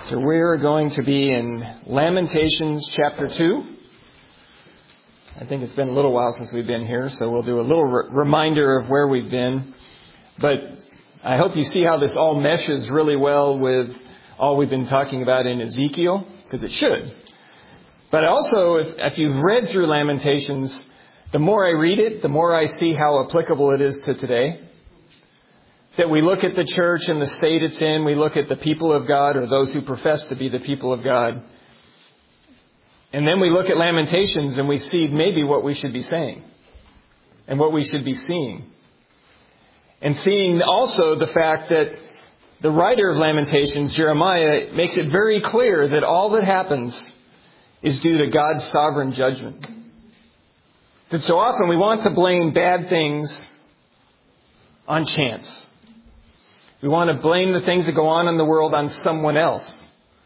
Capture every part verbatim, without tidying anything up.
So we're going to be in Lamentations chapter two. I think it's been a little while since we've been here, so we'll do a little re- reminder of where we've been. But I hope you see how this all meshes really well with all we've been talking about in Ezekiel, because it should. But also, if, if you've read through Lamentations, the more I read it, the more I see how applicable it is to today. That we look at the church and the state it's in, we look at the people of God, or those who profess to be the people of God. And then we look at Lamentations and we see maybe what we should be saying and what we should be seeing. And seeing also the fact that the writer of Lamentations, Jeremiah, makes it very clear that all that happens is due to God's sovereign judgment. That so often we want to blame bad things on chance. We want to blame the things that go on in the world on someone else.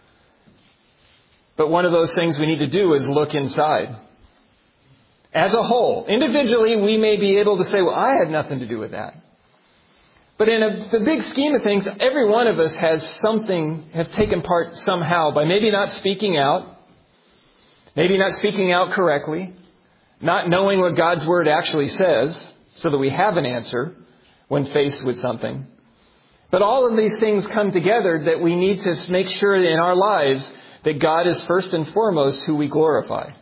But one of those things we need to do is look inside. As a whole, individually, we may be able to say, well, I had nothing to do with that. But in a, the big scheme of things, every one of us has something, have taken part somehow by maybe not speaking out, maybe not speaking out correctly, not knowing what God's Word actually says so that we have an answer when faced with something. But all of these things come together that we need to make sure in our lives that God is first and foremost who we glorify.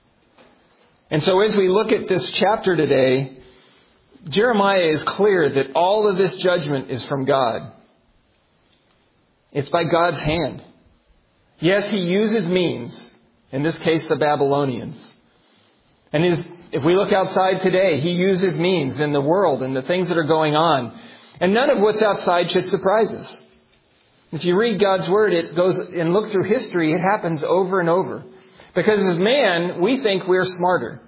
And so as we look at this chapter today, Jeremiah is clear that all of this judgment is from God. It's by God's hand. Yes, He uses means, in this case the Babylonians. And his, if we look outside today, He uses means in the world and the things that are going on. And none of what's outside should surprise us. If you read God's Word, it goes and look through history, it happens over and over. Because as man, we think we're smarter.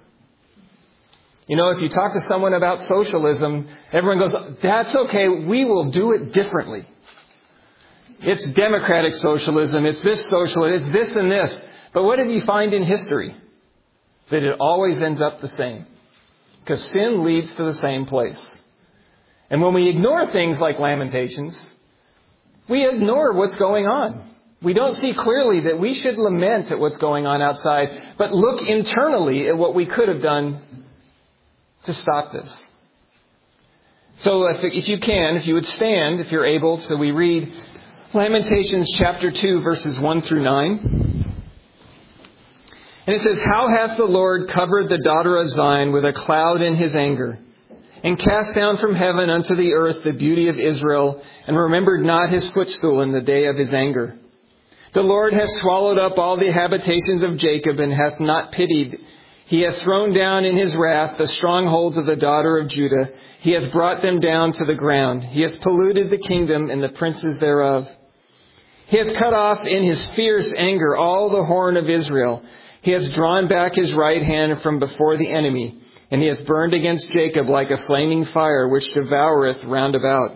You know, if you talk to someone about socialism, everyone goes, that's okay, we will do it differently. It's democratic socialism, it's this socialism, it's this and this. But what did you find in history? That it always ends up the same. Because sin leads to the same place. And when we ignore things like Lamentations, we ignore what's going on. We don't see clearly that we should lament at what's going on outside, but look internally at what we could have done to stop this. So if, if you can, if you would stand, if you're able, so we read Lamentations chapter two, verses one through nine. And it says, "How hath the Lord covered the daughter of Zion with a cloud in His anger, and cast down from heaven unto the earth the beauty of Israel, and remembered not His footstool in the day of His anger. The Lord hath swallowed up all the habitations of Jacob, and hath not pitied. He hath thrown down in His wrath the strongholds of the daughter of Judah. He hath brought them down to the ground. He hath polluted the kingdom and the princes thereof. He hath cut off in His fierce anger all the horn of Israel. He hath drawn back His right hand from before the enemy. And He hath burned against Jacob like a flaming fire, which devoureth round about.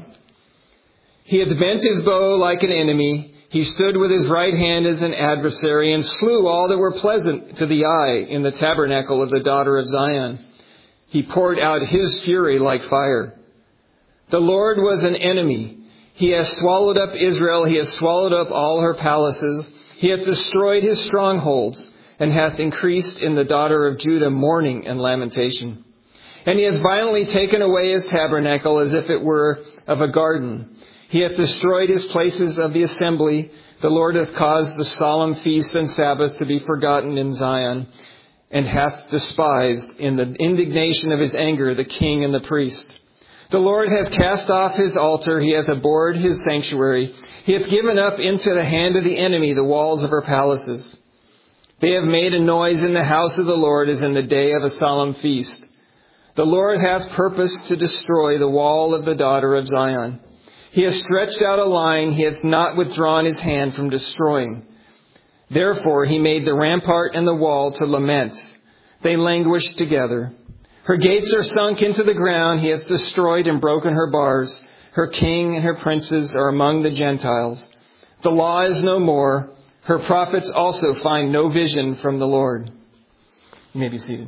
He hath bent His bow like an enemy. He stood with His right hand as an adversary, and slew all that were pleasant to the eye in the tabernacle of the daughter of Zion. He poured out His fury like fire. The Lord was an enemy. He hath swallowed up Israel. He hath swallowed up all her palaces. He hath destroyed His strongholds, and hath increased in the daughter of Judah mourning and lamentation. And He has violently taken away His tabernacle as if it were of a garden. He hath destroyed His places of the assembly. The Lord hath caused the solemn feasts and Sabbaths to be forgotten in Zion, and hath despised in the indignation of His anger the king and the priest. The Lord hath cast off His altar. He hath abhorred His sanctuary. He hath given up into the hand of the enemy the walls of her palaces. They have made a noise in the house of the Lord as in the day of a solemn feast. The Lord hath purposed to destroy the wall of the daughter of Zion. He has stretched out a line. He hath not withdrawn His hand from destroying. Therefore He made the rampart and the wall to lament. They languish together. Her gates are sunk into the ground. He hath destroyed and broken her bars. Her king and her princes are among the Gentiles. The law is no more. Her prophets also find no vision from the Lord." You may be seated.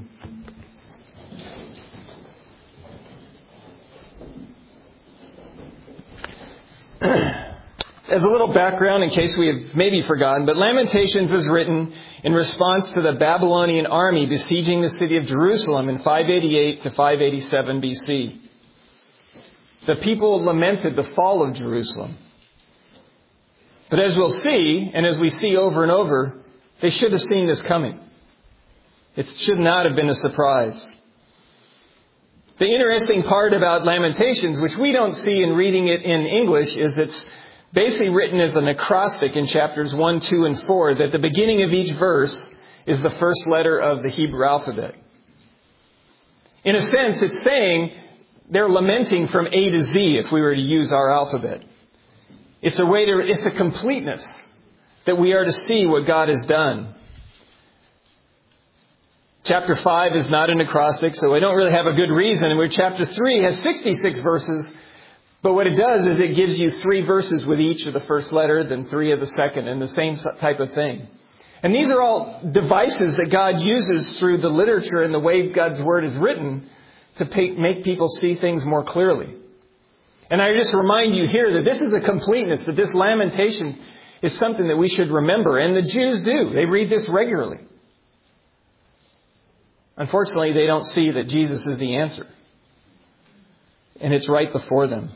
As a little background, in case we have maybe forgotten, but Lamentations was written in response to the Babylonian army besieging the city of Jerusalem in five eighty-eight to five eighty-seven B C. The people lamented the fall of Jerusalem. But as we'll see, and as we see over and over, they should have seen this coming. It should not have been a surprise. The interesting part about Lamentations, which we don't see in reading it in English, is it's basically written as an acrostic in chapters one, two, and four, that the beginning of each verse is the first letter of the Hebrew alphabet. In a sense, it's saying they're lamenting from A to Z if we were to use our alphabet. It's a way to, it's a completeness that we are to see what God has done. Chapter five is not an acrostic, so I don't really have a good reason. And where chapter three has sixty-six verses, but what it does is it gives you three verses with each of the first letter, then three of the second, and the same type of thing. And these are all devices that God uses through the literature and the way God's Word is written to make people see things more clearly. And I just remind you here that this is the completeness, that this lamentation is something that we should remember. And the Jews do. They read this regularly. Unfortunately, they don't see that Jesus is the answer. And it's right before them.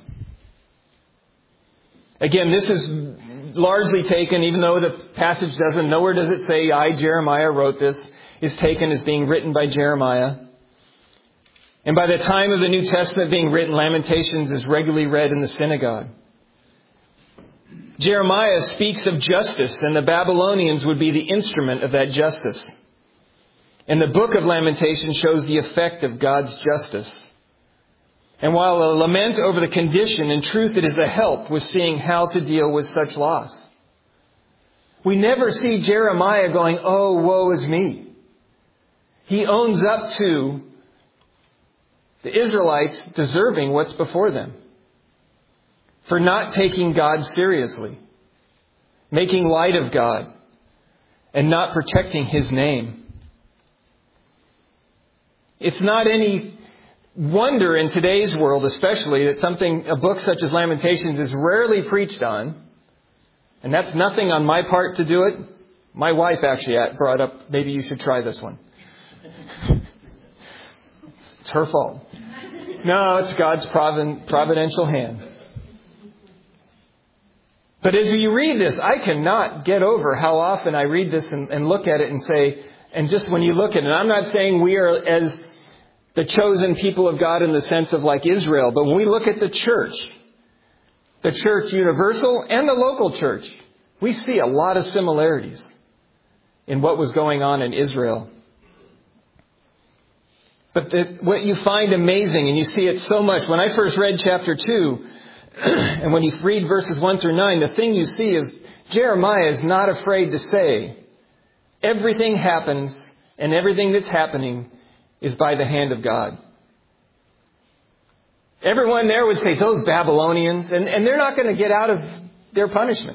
Again, this is largely taken, even though the passage doesn't, nowhere does it say, I, Jeremiah, wrote this, is taken as being written by Jeremiah. And by the time of the New Testament being written, Lamentations is regularly read in the synagogue. Jeremiah speaks of justice, and the Babylonians would be the instrument of that justice. And the book of Lamentations shows the effect of God's justice. And while a lament over the condition, in truth it is a help with seeing how to deal with such loss. We never see Jeremiah going, oh, woe is me. He owns up to the Israelites deserving what's before them for not taking God seriously, making light of God, and not protecting His name. It's not any wonder in today's world, especially, that something, a book such as Lamentations is rarely preached on. And that's nothing on my part to do it. My wife actually brought up, maybe you should try this one. It's her fault. No, it's God's providential hand. But as you read this, I cannot get over how often I read this and, and look at it and say, and just when you look at it, I'm not saying we are as the chosen people of God in the sense of like Israel, but when we look at the church, the church universal and the local church, we see a lot of similarities in what was going on in Israel. But the, what you find amazing, and you see it so much, when I first read chapter two, and when you read verses one through nine, the thing you see is Jeremiah is not afraid to say, everything happens, and everything that's happening is by the hand of God. Everyone there would say, those Babylonians, and, and they're not going to get out of their punishment.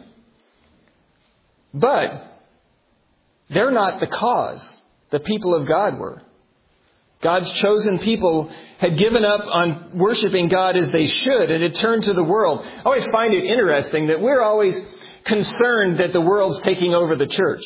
But they're not the cause. The people of God were. God's chosen people had given up on worshiping God as they should and had turned to the world. I always find it interesting that we're always concerned that the world's taking over the church.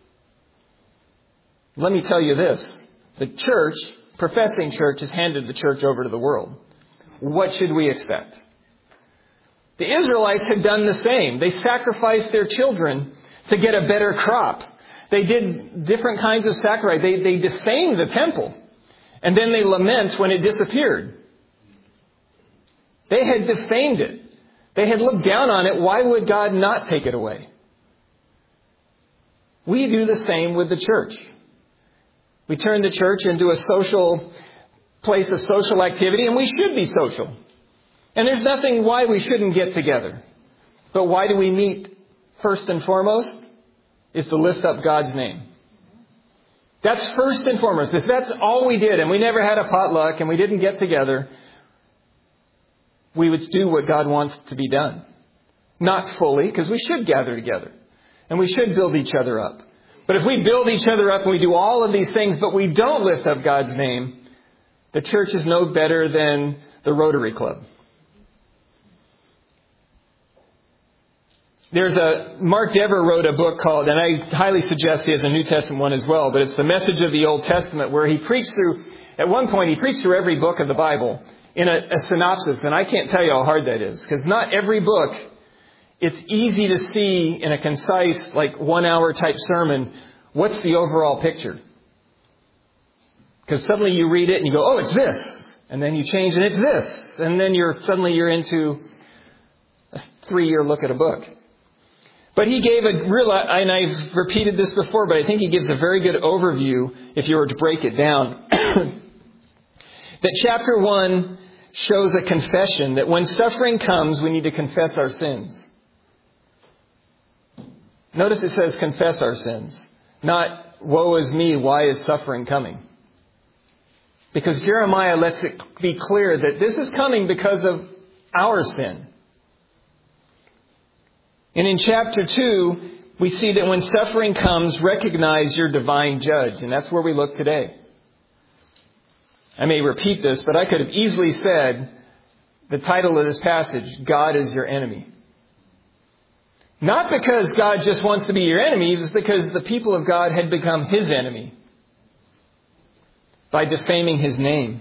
Let me tell you this. The church, professing church, has handed the church over to the world. What should we expect? The Israelites had done the same. They sacrificed their children to get a better crop. They did different kinds of sacrifice. They, they defamed the temple. And then they lament when it disappeared. They had defamed it. They had looked down on it. Why would God not take it away? We do the same with the church. We turn the church into a social place of social activity, and we should be social. And there's nothing why we shouldn't get together. But why do we meet first and foremost? Is to lift up God's name. That's first and foremost. If that's all we did, and we never had a potluck, and we didn't get together, we would do what God wants to be done. Not fully, because we should gather together. And we should build each other up. But if we build each other up and we do all of these things, but we don't lift up God's name, the church is no better than the Rotary Club. There's a, Mark Dever wrote a book called, and I highly suggest he has a New Testament one as well, but it's the Message of the Old Testament, where he preached through, at one point he preached through every book of the Bible in a, a synopsis, and I can't tell you how hard that is, because not every book, it's easy to see in a concise, like one hour type sermon, what's the overall picture. Because suddenly you read it and you go, oh, it's this. And then you change and it's this. And then you're suddenly you're into a three-year look at a book. But he gave a real, and I've repeated this before, but I think he gives a very good overview if you were to break it down. That chapter one shows a confession that when suffering comes, we need to confess our sins. Notice it says confess our sins, not woe is me, why is suffering coming? Because Jeremiah lets it be clear that this is coming because of our sin. And in chapter two, we see that when suffering comes, recognize your divine judge. And that's where we look today. I may repeat this, but I could have easily said the title of this passage, God is your enemy. Not because God just wants to be your enemy, it's because the people of God had become His enemy by defaming His name.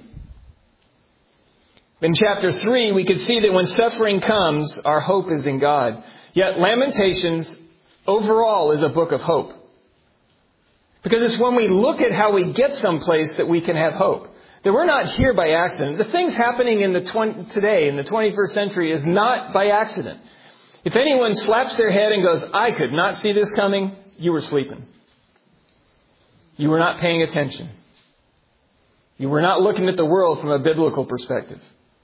In chapter three, we could see that when suffering comes, our hope is in God. Yet Lamentations overall is a book of hope. Because it's when we look at how we get someplace that we can have hope. That we're not here by accident. The things happening in the twenty, today, in the twenty-first century, is not by accident. If anyone slaps their head and goes, I could not see this coming, you were sleeping. You were not paying attention. You were not looking at the world from a biblical perspective.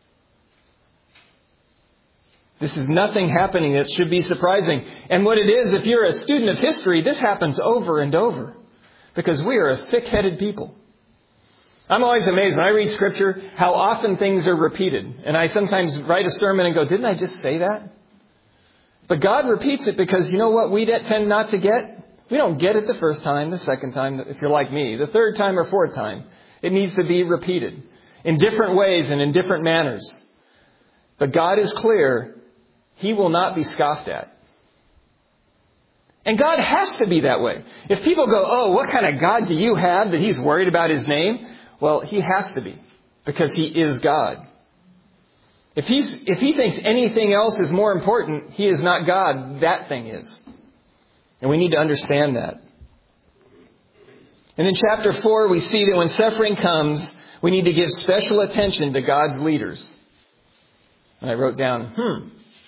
This is nothing happening that should be surprising. And what it is, if you're a student of history, this happens over and over. Because we are a thick-headed people. I'm always amazed when I read Scripture how often things are repeated. And I sometimes write a sermon and go, didn't I just say that? But God repeats it because you know what we tend not to get? We don't get it the first time, the second time, if you're like me, the third time or fourth time. It needs to be repeated in different ways and in different manners. But God is clear. He will not be scoffed at. And God has to be that way. If people go, oh, what kind of God do you have that He's worried about His name? Well, He has to be because He is God. If he's if He thinks anything else is more important, He is not God. That thing is. And we need to understand that. And in chapter four, we see that when suffering comes, we need to give special attention to God's leaders. And I wrote down, hmm.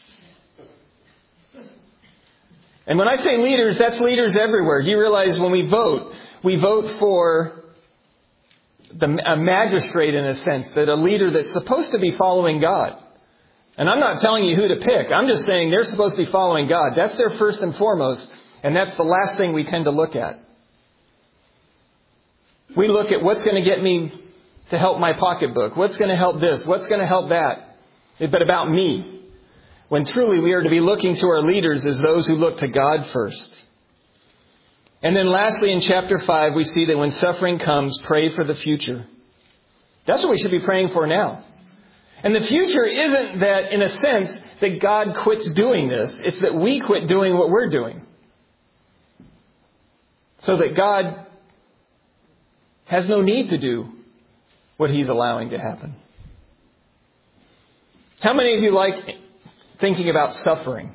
And when I say leaders, that's leaders everywhere. Do you realize when we vote, we vote for the, a magistrate in a sense, that a leader that's supposed to be following God. And I'm not telling you who to pick. I'm just saying they're supposed to be following God. That's their first and foremost. And that's the last thing we tend to look at. We look at what's going to get me to help my pocketbook. What's going to help this? What's going to help that? But about me. When truly we are to be looking to our leaders as those who look to God first. And then lastly, in chapter five, we see that when suffering comes, pray for the future. That's what we should be praying for now. And the future isn't that, in a sense, that God quits doing this. It's that we quit doing what we're doing. So that God has no need to do what He's allowing to happen. How many of you like thinking about suffering?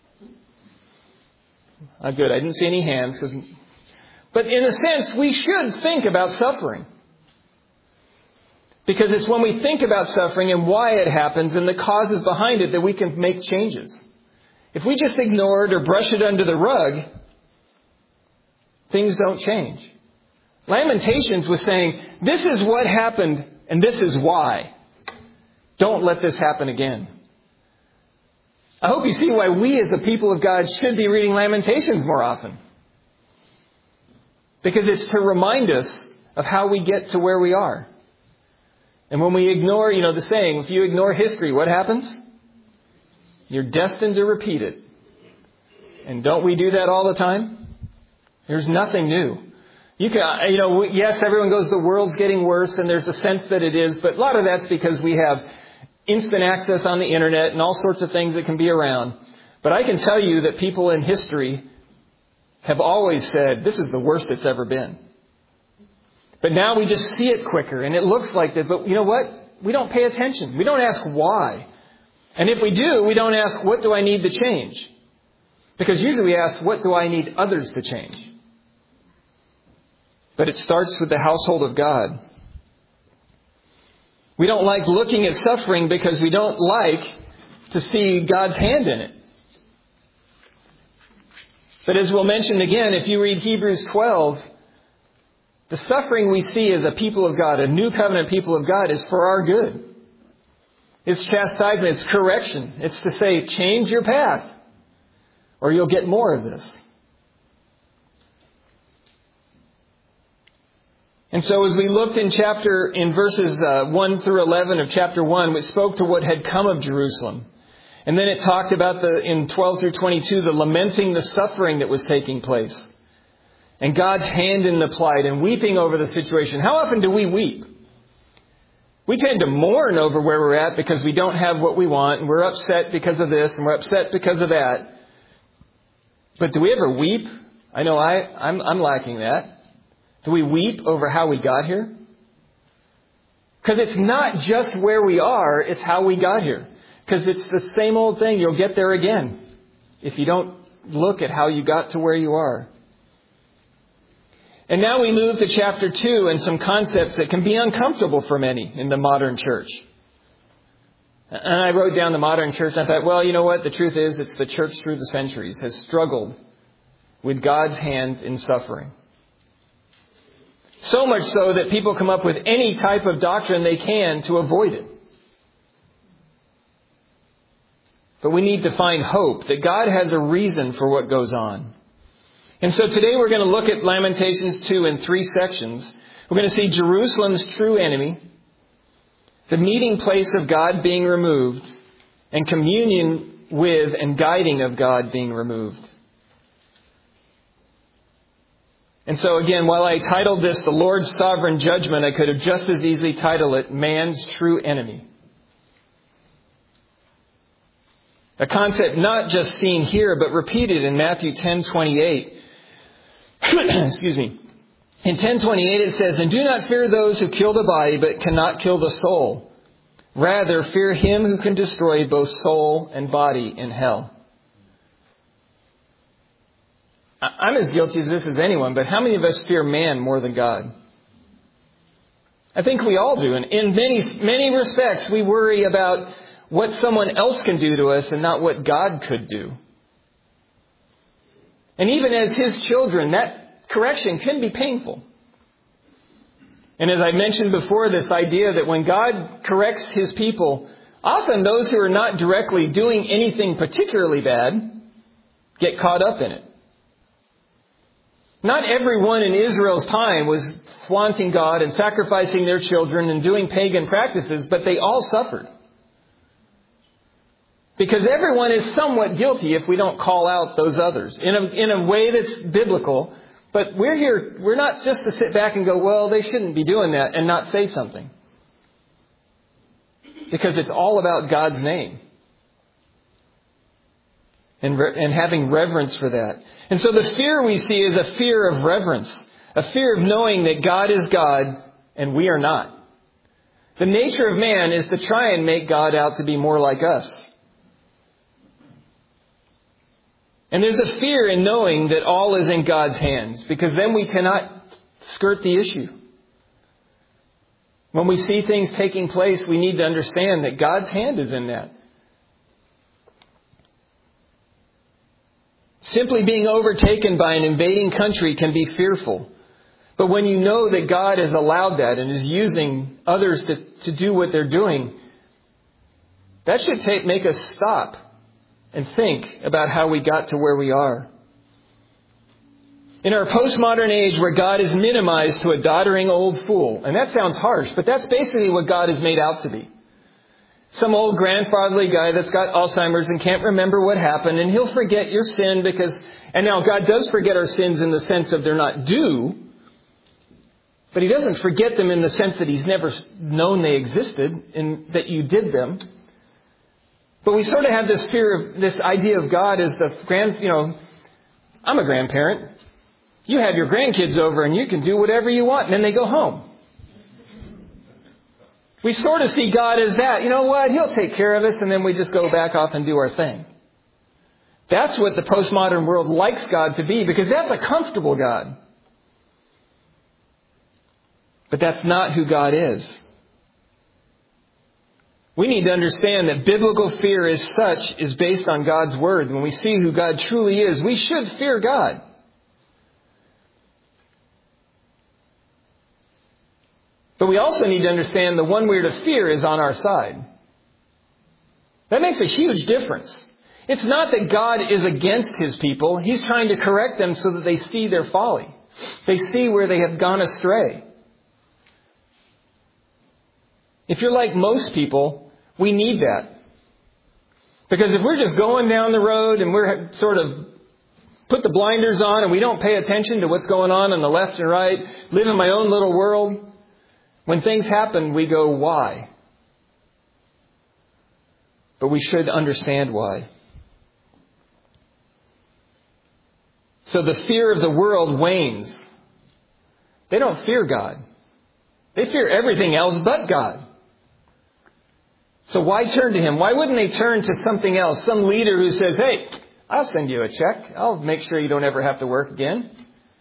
Oh, good. I didn't see any hands. Cause, but in a sense, we should think about suffering. Because it's when we think about suffering and why it happens and the causes behind it that we can make changes. If we just ignore it or brush it under the rug, things don't change. Lamentations was saying, this is what happened and this is why. Don't let this happen again. I hope you see why we as the people of God should be reading Lamentations more often. Because it's to remind us of how we get to where we are. And when we ignore, you know, the saying, if you ignore history, what happens? You're destined to repeat it. And don't we do that all the time? There's nothing new. You can, you know, yes, everyone goes, the world's getting worse, and there's a sense that it is, but a lot of that's because we have instant access on the internet and all sorts of things that can be around. But I can tell you that people in history have always said, this is the worst it's ever been. But now we just see it quicker and it looks like that. But you know what? We don't pay attention. We don't ask why. And if we do, we don't ask, what do I need to change? Because usually we ask, what do I need others to change? But it starts with the household of God. We don't like looking at suffering because we don't like to see God's hand in it. But as we'll mention again, if you read Hebrews twelve, the suffering we see as a people of God, a new covenant people of God, is for our good. It's chastisement, it's correction. It's to say, change your path, or you'll get more of this. And so as we looked in chapter, in verses uh, one through eleven of chapter one, it spoke to what had come of Jerusalem. And then it talked about, the in twelve through twenty-two, the lamenting the suffering that was taking place. And God's hand in the plight and weeping over the situation. How often do we weep? We tend to mourn over where we're at because we don't have what we want. And we're upset because of this and we're upset because of that. But do we ever weep? I know I, I'm, I'm lacking that. Do we weep over how we got here? Because it's not just where we are, it's how we got here. Because it's the same old thing. You'll get there again if you don't look at how you got to where you are. And now we move to chapter two and some concepts that can be uncomfortable for many in the modern church. And I wrote down the modern church and I thought, well, you know what? The truth is, it's the church through the centuries has struggled with God's hand in suffering. So much so that people come up with any type of doctrine they can to avoid it. But we need to find hope that God has a reason for what goes on. And so today we're going to look at Lamentations two in three sections. We're going to see Jerusalem's true enemy, the meeting place of God being removed, and communion with and guiding of God being removed. And so again, while I titled this The Lord's Sovereign Judgment, I could have just as easily titled it Man's True Enemy. A concept not just seen here, but repeated in Matthew ten twenty-eight. Excuse me. In ten twenty-eight it says, "And do not fear those who kill the body, but cannot kill the soul. Rather, fear him who can destroy both soul and body in hell." I'm as guilty as this as anyone, but how many of us fear man more than God? I think we all do. And in many, many respects, we worry about what someone else can do to us and not what God could do. And even as His children, that correction can be painful. And as I mentioned before, this idea that when God corrects His people, often those who are not directly doing anything particularly bad get caught up in it. Not everyone in Israel's time was flaunting God and sacrificing their children and doing pagan practices, but they all suffered. Because everyone is somewhat guilty if we don't call out those others in a, in a way that's biblical. But we're here, we're not just to sit back and go, well, they shouldn't be doing that and not say something. Because it's all about God's name. And, re- and having reverence for that. And so the fear we see is a fear of reverence. A fear of knowing that God is God and we are not. The nature of man is to try and make God out to be more like us. And there's a fear in knowing that all is in God's hands, because then we cannot skirt the issue. When we see things taking place, we need to understand that God's hand is in that. Simply being overtaken by an invading country can be fearful. But when you know that God has allowed that and is using others to, to do what they're doing, that should take, make us stop and think about how we got to where we are. In our postmodern age where God is minimized to a doddering old fool, and that sounds harsh, but that's basically what God is made out to be. Some old grandfatherly guy that's got Alzheimer's and can't remember what happened, and he'll forget your sin because, and now God does forget our sins in the sense of they're not due, but He doesn't forget them in the sense that He's never known they existed and that you did them. But we sort of have this fear of this idea of God as the grand, you know, I'm a grandparent. You have your grandkids over and you can do whatever you want and then they go home. We sort of see God as that. You know what? He'll take care of us and then we just go back off and do our thing. That's what the postmodern world likes God to be, because that's a comfortable God. But that's not who God is. We need to understand that biblical fear as such is based on God's Word. When we see who God truly is, we should fear God. But we also need to understand the one we're to fear is on our side. That makes a huge difference. It's not that God is against His people. He's trying to correct them so that they see their folly. They see where they have gone astray. If you're like most people, we need that. Because if we're just going down the road and we're sort of put the blinders on and we don't pay attention to what's going on on the left and right, live in my own little world, when things happen, we go, why? But we should understand why. So the fear of the world wanes. They don't fear God. They fear everything else but God. So why turn to Him? Why wouldn't they turn to something else? Some leader who says, hey, I'll send you a check. I'll make sure you don't ever have to work again.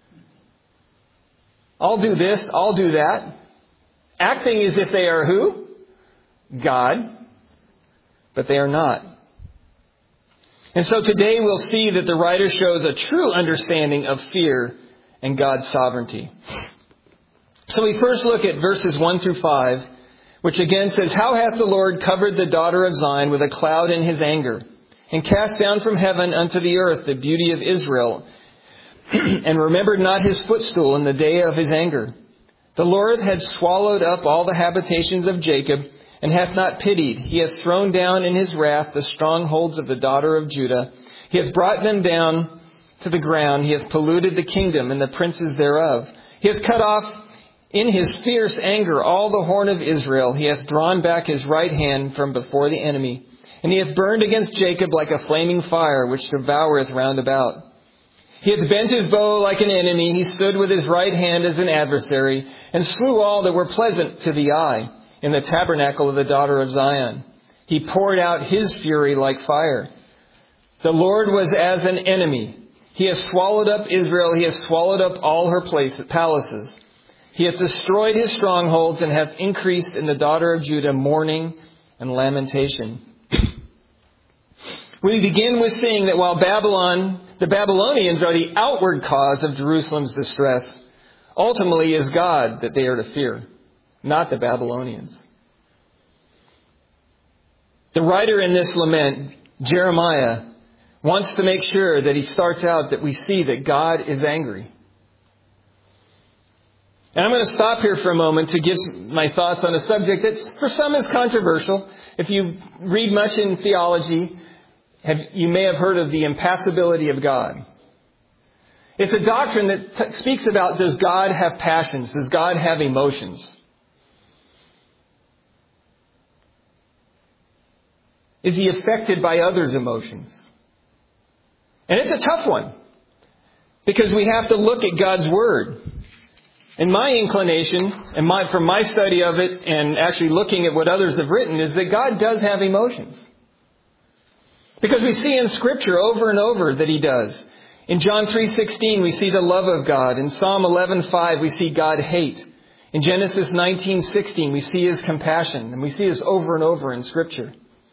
I'll do this. I'll do that. Acting as if they are who? God. But they are not. And so today we'll see that the writer shows a true understanding of fear and God's sovereignty. So we first look at verses one through five, which again says, How hath the Lord covered the daughter of Zion with a cloud in His anger, and cast down from heaven unto the earth the beauty of Israel, and remembered not His footstool in the day of His anger. The Lord had swallowed up all the habitations of Jacob, and hath not pitied. He hath thrown down in His wrath the strongholds of the daughter of Judah. He hath brought them down to the ground. He hath polluted the kingdom and the princes thereof. He hath cut off in His fierce anger all the horn of Israel. He hath drawn back His right hand from before the enemy. And He hath burned against Jacob like a flaming fire, which devoureth round about. He hath bent His bow like an enemy. He stood with His right hand as an adversary, and slew all that were pleasant to the eye in the tabernacle of the daughter of Zion. He poured out His fury like fire. The Lord was as an enemy. He hath swallowed up Israel. He hath swallowed up all her places, palaces. He hath destroyed His strongholds, and hath increased in the daughter of Judah mourning and lamentation. We begin with seeing that while Babylon, the Babylonians are the outward cause of Jerusalem's distress, ultimately is God that they are to fear, not the Babylonians. The writer in this lament, Jeremiah, wants to make sure that he starts out that we see that God is angry. And I'm going to stop here for a moment to give my thoughts on a subject that for some is controversial. If you read much in theology, have, you may have heard of the impassibility of God. It's a doctrine that t- speaks about, does God have passions? Does God have emotions? Is He affected by others' emotions? And it's a tough one, because we have to look at God's Word. And my inclination, and my, from my study of it, and actually looking at what others have written, is that God does have emotions. Because we see in Scripture over and over that He does. In John three sixteen, we see the love of God. In Psalm eleven five, we see God hate. In Genesis nineteen sixteen, we see His compassion. And we see this over and over in Scripture.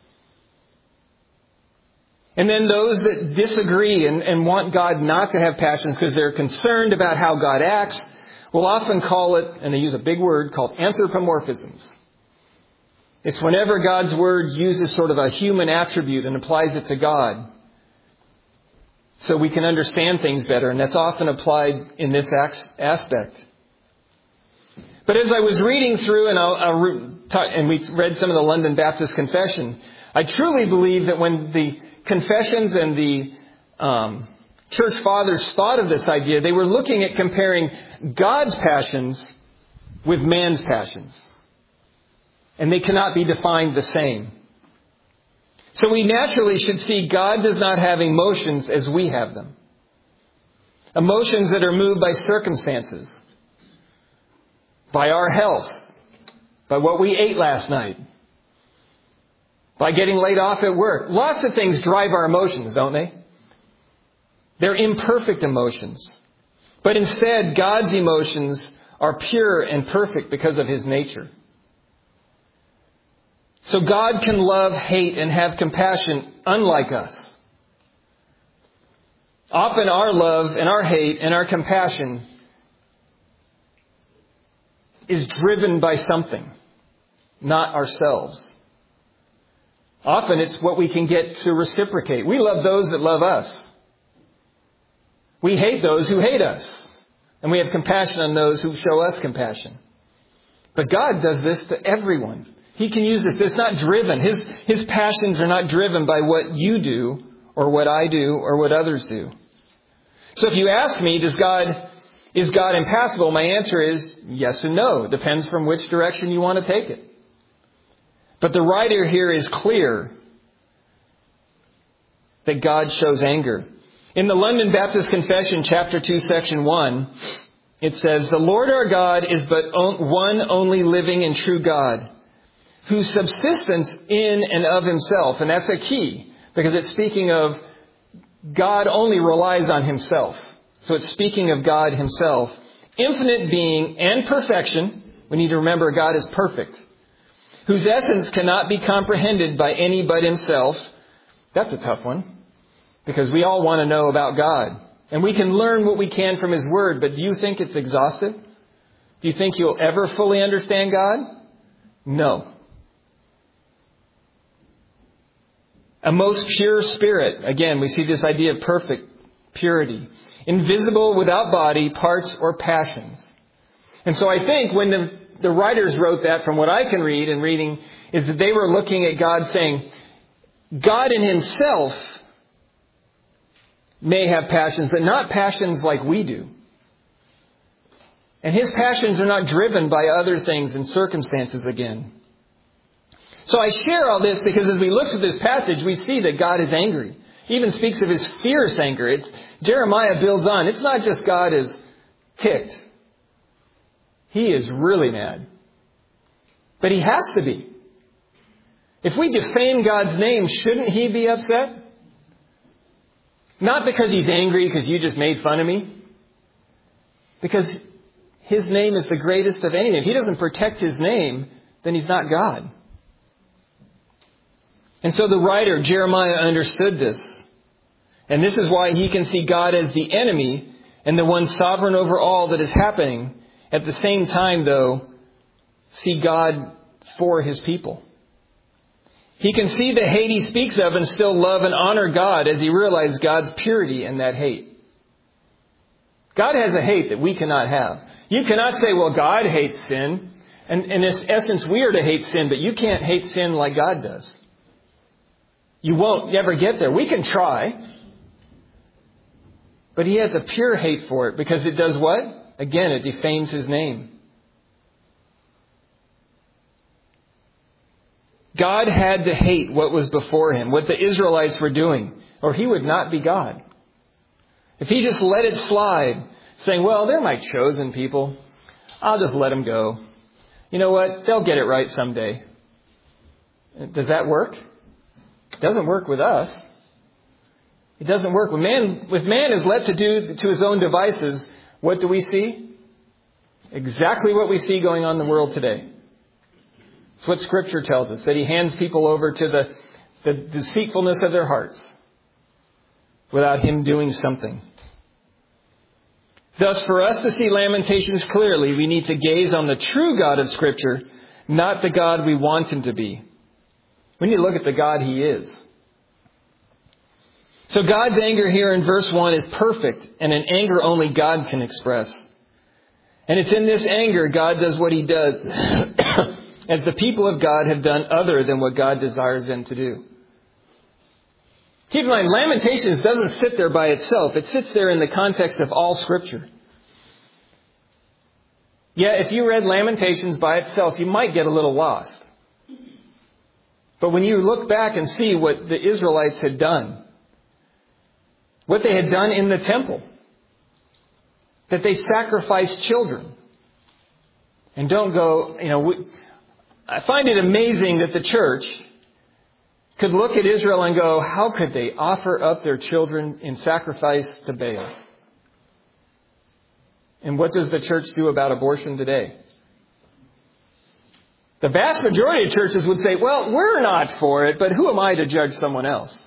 And then those that disagree and, and want God not to have passions because they're concerned about how God acts, will often call it, and they use a big word, called anthropomorphisms. It's whenever God's Word uses sort of a human attribute and applies it to God, so we can understand things better. And that's often applied in this aspect. But as I was reading through, and, I'll, I'll, and we read some of the London Baptist Confession, I truly believe that when the Confessions and the um, Church Fathers thought of this idea, they were looking at comparing God's passions with man's passions. And they cannot be defined the same. So we naturally should see God does not have emotions as we have them. Emotions that are moved by circumstances, by our health, by what we ate last night, by getting laid off at work. Lots of things drive our emotions, don't they? They're imperfect emotions. But instead, God's emotions are pure and perfect because of His nature. So God can love, hate, and have compassion unlike us. Often our love and our hate and our compassion is driven by something, not ourselves. Often it's what we can get to reciprocate. We love those that love us. We hate those who hate us. And we have compassion on those who show us compassion. But God does this to everyone. He can use this. It's not driven. His, his passions are not driven by what you do or what I do or what others do. So if you ask me, does God, is God impassible? My answer is yes and no. It depends from which direction you want to take it. But the writer here is clear that God shows anger. In the London Baptist Confession, chapter two, section one, it says, "The Lord our God is but one only living and true God, whose subsistence in and of Himself," and that's a key, because it's speaking of God only relies on Himself. So it's speaking of God Himself. "Infinite being and perfection," we need to remember God is perfect, "whose essence cannot be comprehended by any but Himself." That's a tough one, because we all want to know about God. And we can learn what we can from His Word, but do you think it's exhaustive? Do you think you'll ever fully understand God? No. A most pure spirit. Again, we see this idea of perfect purity. Invisible, without body, parts, or passions. And so I think when the, the writers wrote that, from what I can read in reading, is that they were looking at God saying, God in Himself may have passions, but not passions like we do. And His passions are not driven by other things and circumstances again. So I share all this because as we look at this passage, we see that God is angry. He even speaks of His fierce anger. It's, Jeremiah builds on. It's not just God is ticked. He is really mad. But He has to be. If we defame God's name, shouldn't He be upset? Not because He's angry because you just made fun of me. Because His name is the greatest of any name. If He doesn't protect His name, then He's not God. And so the writer, Jeremiah, understood this. And this is why he can see God as the enemy and the one sovereign over all that is happening. At the same time, though, see God for His people. He can see the hate he speaks of and still love and honor God as he realizes God's purity in that hate. God has a hate that we cannot have. You cannot say, well, God hates sin. And in essence, we are to hate sin, but you can't hate sin like God does. You won't ever get there. We can try. But He has a pure hate for it because it does what? Again, it defames His name. God had to hate what was before Him, what the Israelites were doing, or He would not be God. If He just let it slide, saying, well, they're my chosen people, I'll just let them go. You know what? They'll get it right someday. Does that work? It doesn't work with us. It doesn't work. When man, if man is left to do to his own devices, what do we see? Exactly what we see going on in the world today. It's what Scripture tells us, that He hands people over to the, the deceitfulness of their hearts without Him doing something. Thus, for us to see Lamentations clearly, we need to gaze on the true God of Scripture, not the God we want Him to be. We need to look at the God He is. So God's anger here in verse one is perfect and an anger only God can express. And it's in this anger God does what He does as the people of God have done other than what God desires them to do. Keep in mind, Lamentations doesn't sit there by itself. It sits there in the context of all Scripture. Yeah, if you read Lamentations by itself, you might get a little lost. But when you look back and see what the Israelites had done, what they had done in the temple, that they sacrificed children. And don't go, you know, we, I find it amazing that the church could look at Israel and go, how could they offer up their children in sacrifice to Baal? And what does the church do about abortion today? The vast majority of churches would say, well, we're not for it, but who am I to judge someone else?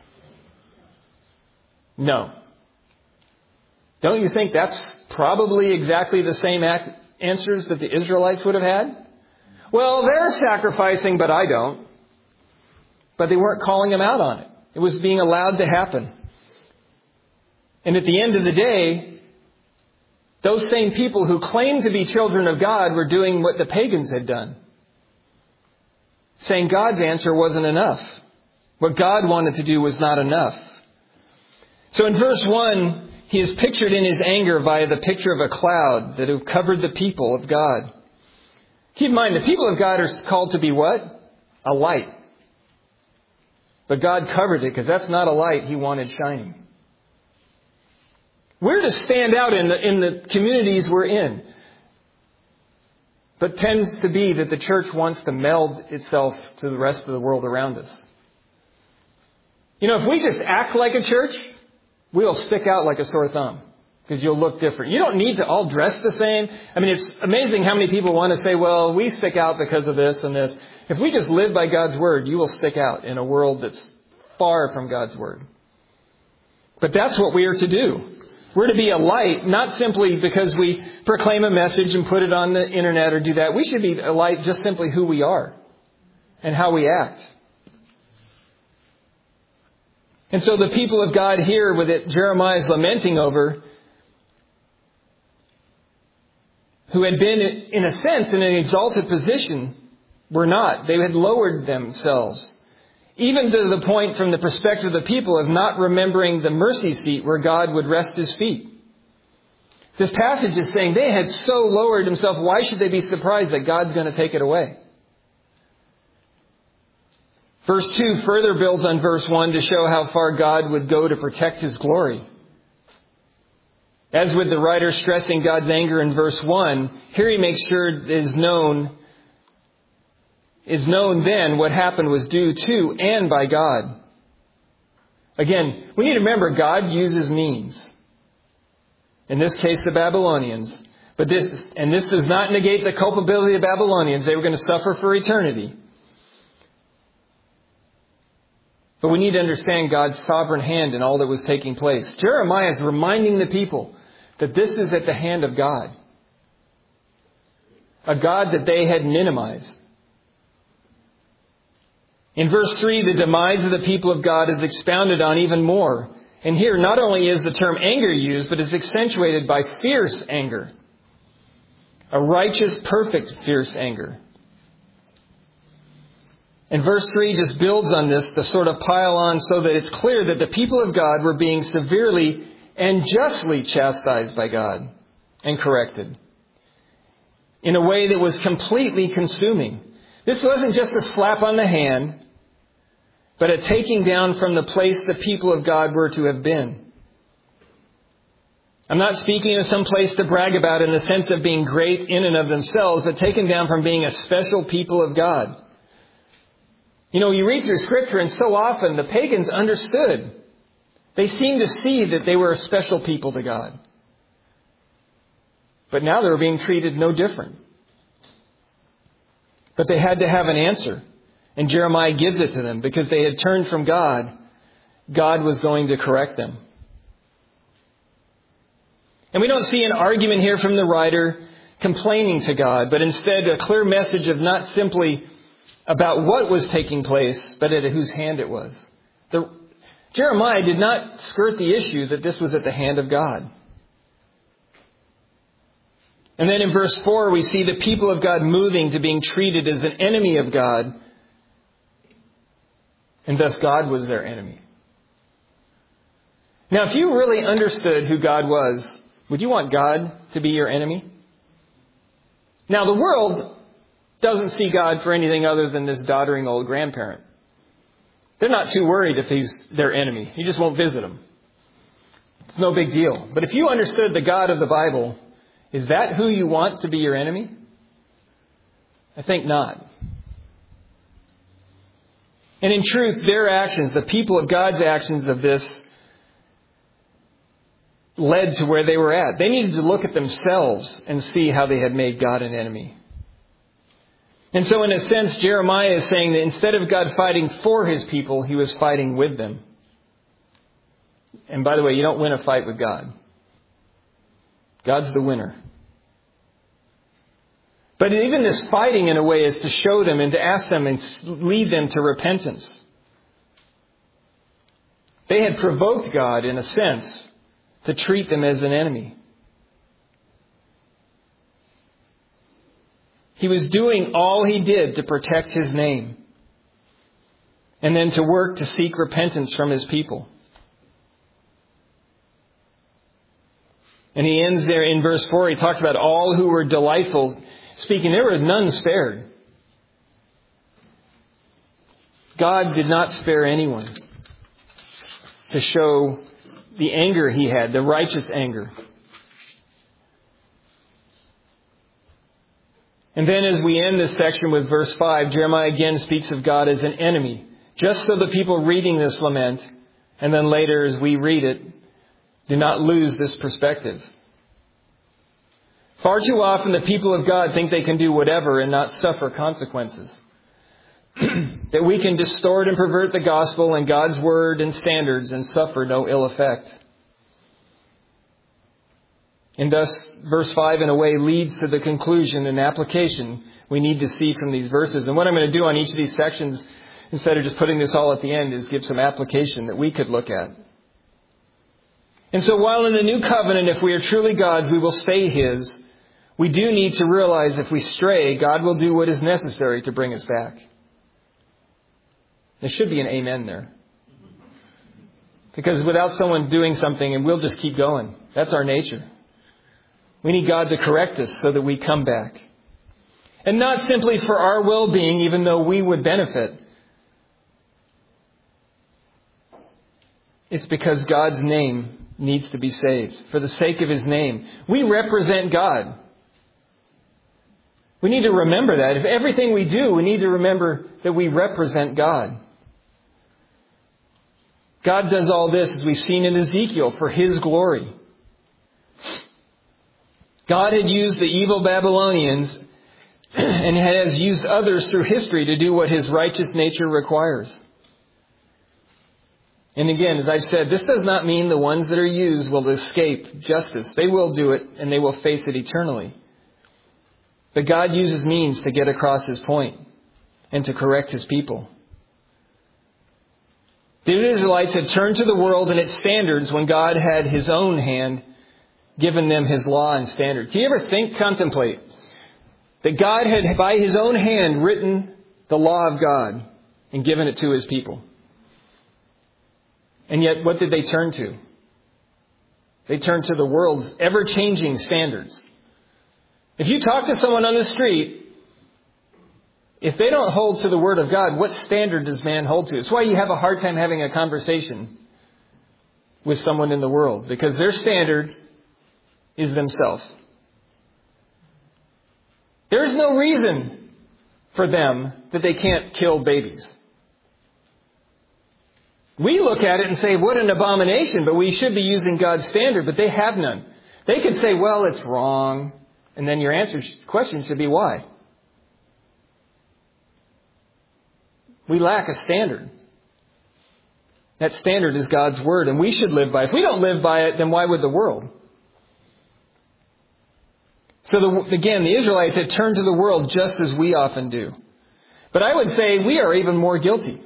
No. Don't you think that's probably exactly the same ac- answers that the Israelites would have had? Well, they're sacrificing, but I don't. But they weren't calling them out on it. It was being allowed to happen. And at the end of the day, those same people who claimed to be children of God were doing what the pagans had done. Saying God's answer wasn't enough. What God wanted to do was not enough. So in verse one, he is pictured in his anger via the picture of a cloud that have covered the people of God. Keep in mind, the people of God are called to be what? A light. But God covered it because that's not a light he wanted shining. We're to stand out in the, in the communities we're in. But tends to be that the church wants to meld itself to the rest of the world around us. You know, if we just act like a church, we'll stick out like a sore thumb because you'll look different. You don't need to all dress the same. I mean, it's amazing how many people want to say, well, we stick out because of this and this. If we just live by God's word, you will stick out in a world that's far from God's word. But that's what we are to do. We're to be a light, not simply because we proclaim a message and put it on the internet or do that. We should be a light just simply who we are and how we act. And so the people of God here, with it, Jeremiah is lamenting over, who had been, in a sense, in an exalted position, were not. They had lowered themselves. Even to the point, from the perspective of the people, of not remembering the mercy seat where God would rest his feet. This passage is saying they had so lowered themselves, why should they be surprised that God's going to take it away? Verse two further builds on verse one to show how far God would go to protect his glory. As with the writer stressing God's anger in verse one, here he makes sure it is known is known then what happened was due to and by God. Again, we need to remember God uses means. In this case, the Babylonians. But this, and this does not negate the culpability of Babylonians. They were going to suffer for eternity. But we need to understand God's sovereign hand in all that was taking place. Jeremiah is reminding the people that this is at the hand of God. A God that they had minimized. In verse three, the demise of the people of God is expounded on even more. And here, not only is the term anger used, but it's accentuated by fierce anger. A righteous, perfect, fierce anger. And verse three just builds on this to sort of pile on so that it's clear that the people of God were being severely and justly chastised by God and corrected in a way that was completely consuming. This wasn't just a slap on the hand, but a taking down from the place the people of God were to have been. I'm not speaking of some place to brag about in the sense of being great in and of themselves, but taken down from being a special people of God. You know, you read through Scripture and so often the pagans understood. They seemed to see that they were a special people to God. But now they were being treated no different. But they had to have an answer. And Jeremiah gives it to them because they had turned from God. God was going to correct them. And we don't see an argument here from the writer complaining to God, but instead a clear message of not simply about what was taking place, but at whose hand it was. The, Jeremiah did not skirt the issue that this was at the hand of God. And then in verse four, we see the people of God moving to being treated as an enemy of God. And thus God was their enemy. Now, if you really understood who God was, would you want God to be your enemy? Now, the world doesn't see God for anything other than this doddering old grandparent. They're not too worried if he's their enemy. He just won't visit them. It's no big deal. But if you understood the God of the Bible, is that who you want to be your enemy? I think not. And in truth, their actions, the people of God's actions of this, led to where they were at. They needed to look at themselves and see how they had made God an enemy. And so in a sense, Jeremiah is saying that instead of God fighting for his people, he was fighting with them. And by the way, you don't win a fight with God. God's the winner. But even this fighting in a way is to show them and to ask them and lead them to repentance. They had provoked God in a sense to treat them as an enemy. He was doing all he did to protect his name and then to work to seek repentance from his people. And he ends there in verse four. He talks about all who were delightful. Speaking, there were none spared. God did not spare anyone to show the anger he had, the righteous anger. And then as we end this section with verse five, Jeremiah again speaks of God as an enemy. Just so the people reading this lament, and then later as we read it, do not lose this perspective. Far too often the people of God think they can do whatever and not suffer consequences. That we can distort and pervert the gospel and God's word and standards and suffer no ill effect. And thus, verse five in a way leads to the conclusion and application we need to see from these verses. And what I'm going to do on each of these sections, instead of just putting this all at the end, is give some application that we could look at. And so while in the new covenant, if we are truly God's, we will stay his, we do need to realize if we stray, God will do what is necessary to bring us back. There should be an amen there. Because without someone doing something, and we'll just keep going. That's our nature. We need God to correct us so that we come back. And not simply for our well-being, even though we would benefit. It's because God's name needs to be saved. For the sake of his name. We represent God. We need to remember that. If everything we do, we need to remember that we represent God. God does all this, as we've seen in Ezekiel, for his glory. God had used the evil Babylonians and has used others through history to do what his righteous nature requires. And again, as I've said, this does not mean the ones that are used will escape justice. They will do it and they will face it eternally. But God uses means to get across his point and to correct his people. The Israelites had turned to the world and its standards when God had his own hand given them his law and standard. Can you ever think, contemplate, that God had by his own hand written the law of God and given it to his people? And yet, what did they turn to? They turned to the world's ever-changing standards. If you talk to someone on the street, if they don't hold to the Word of God, what standard does man hold to? It's why you have a hard time having a conversation with someone in the world, because their standard is themselves. There's no reason for them that they can't kill babies. We look at it and say, what an abomination, but we should be using God's standard, but they have none. They could say, well, it's wrong. And then your answer question should be why? We lack a standard. That standard is God's word, and we should live by it. If we don't live by it, then why would the world? So the, again, the Israelites had turned to the world just as we often do. But I would say we are even more guilty.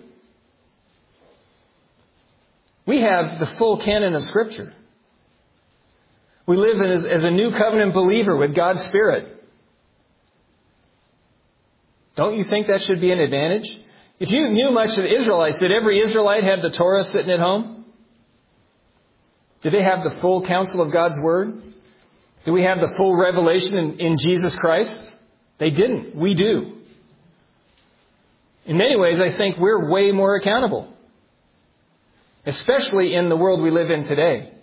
We have the full canon of Scripture. We live as, as a new covenant believer with God's Spirit. Don't you think that should be an advantage? If you knew much of the Israelites, did every Israelite have the Torah sitting at home? Did they have the full counsel of God's Word? Do we have the full revelation in, in Jesus Christ? They didn't. We do. In many ways, I think we're way more accountable. especially in the world we live in today,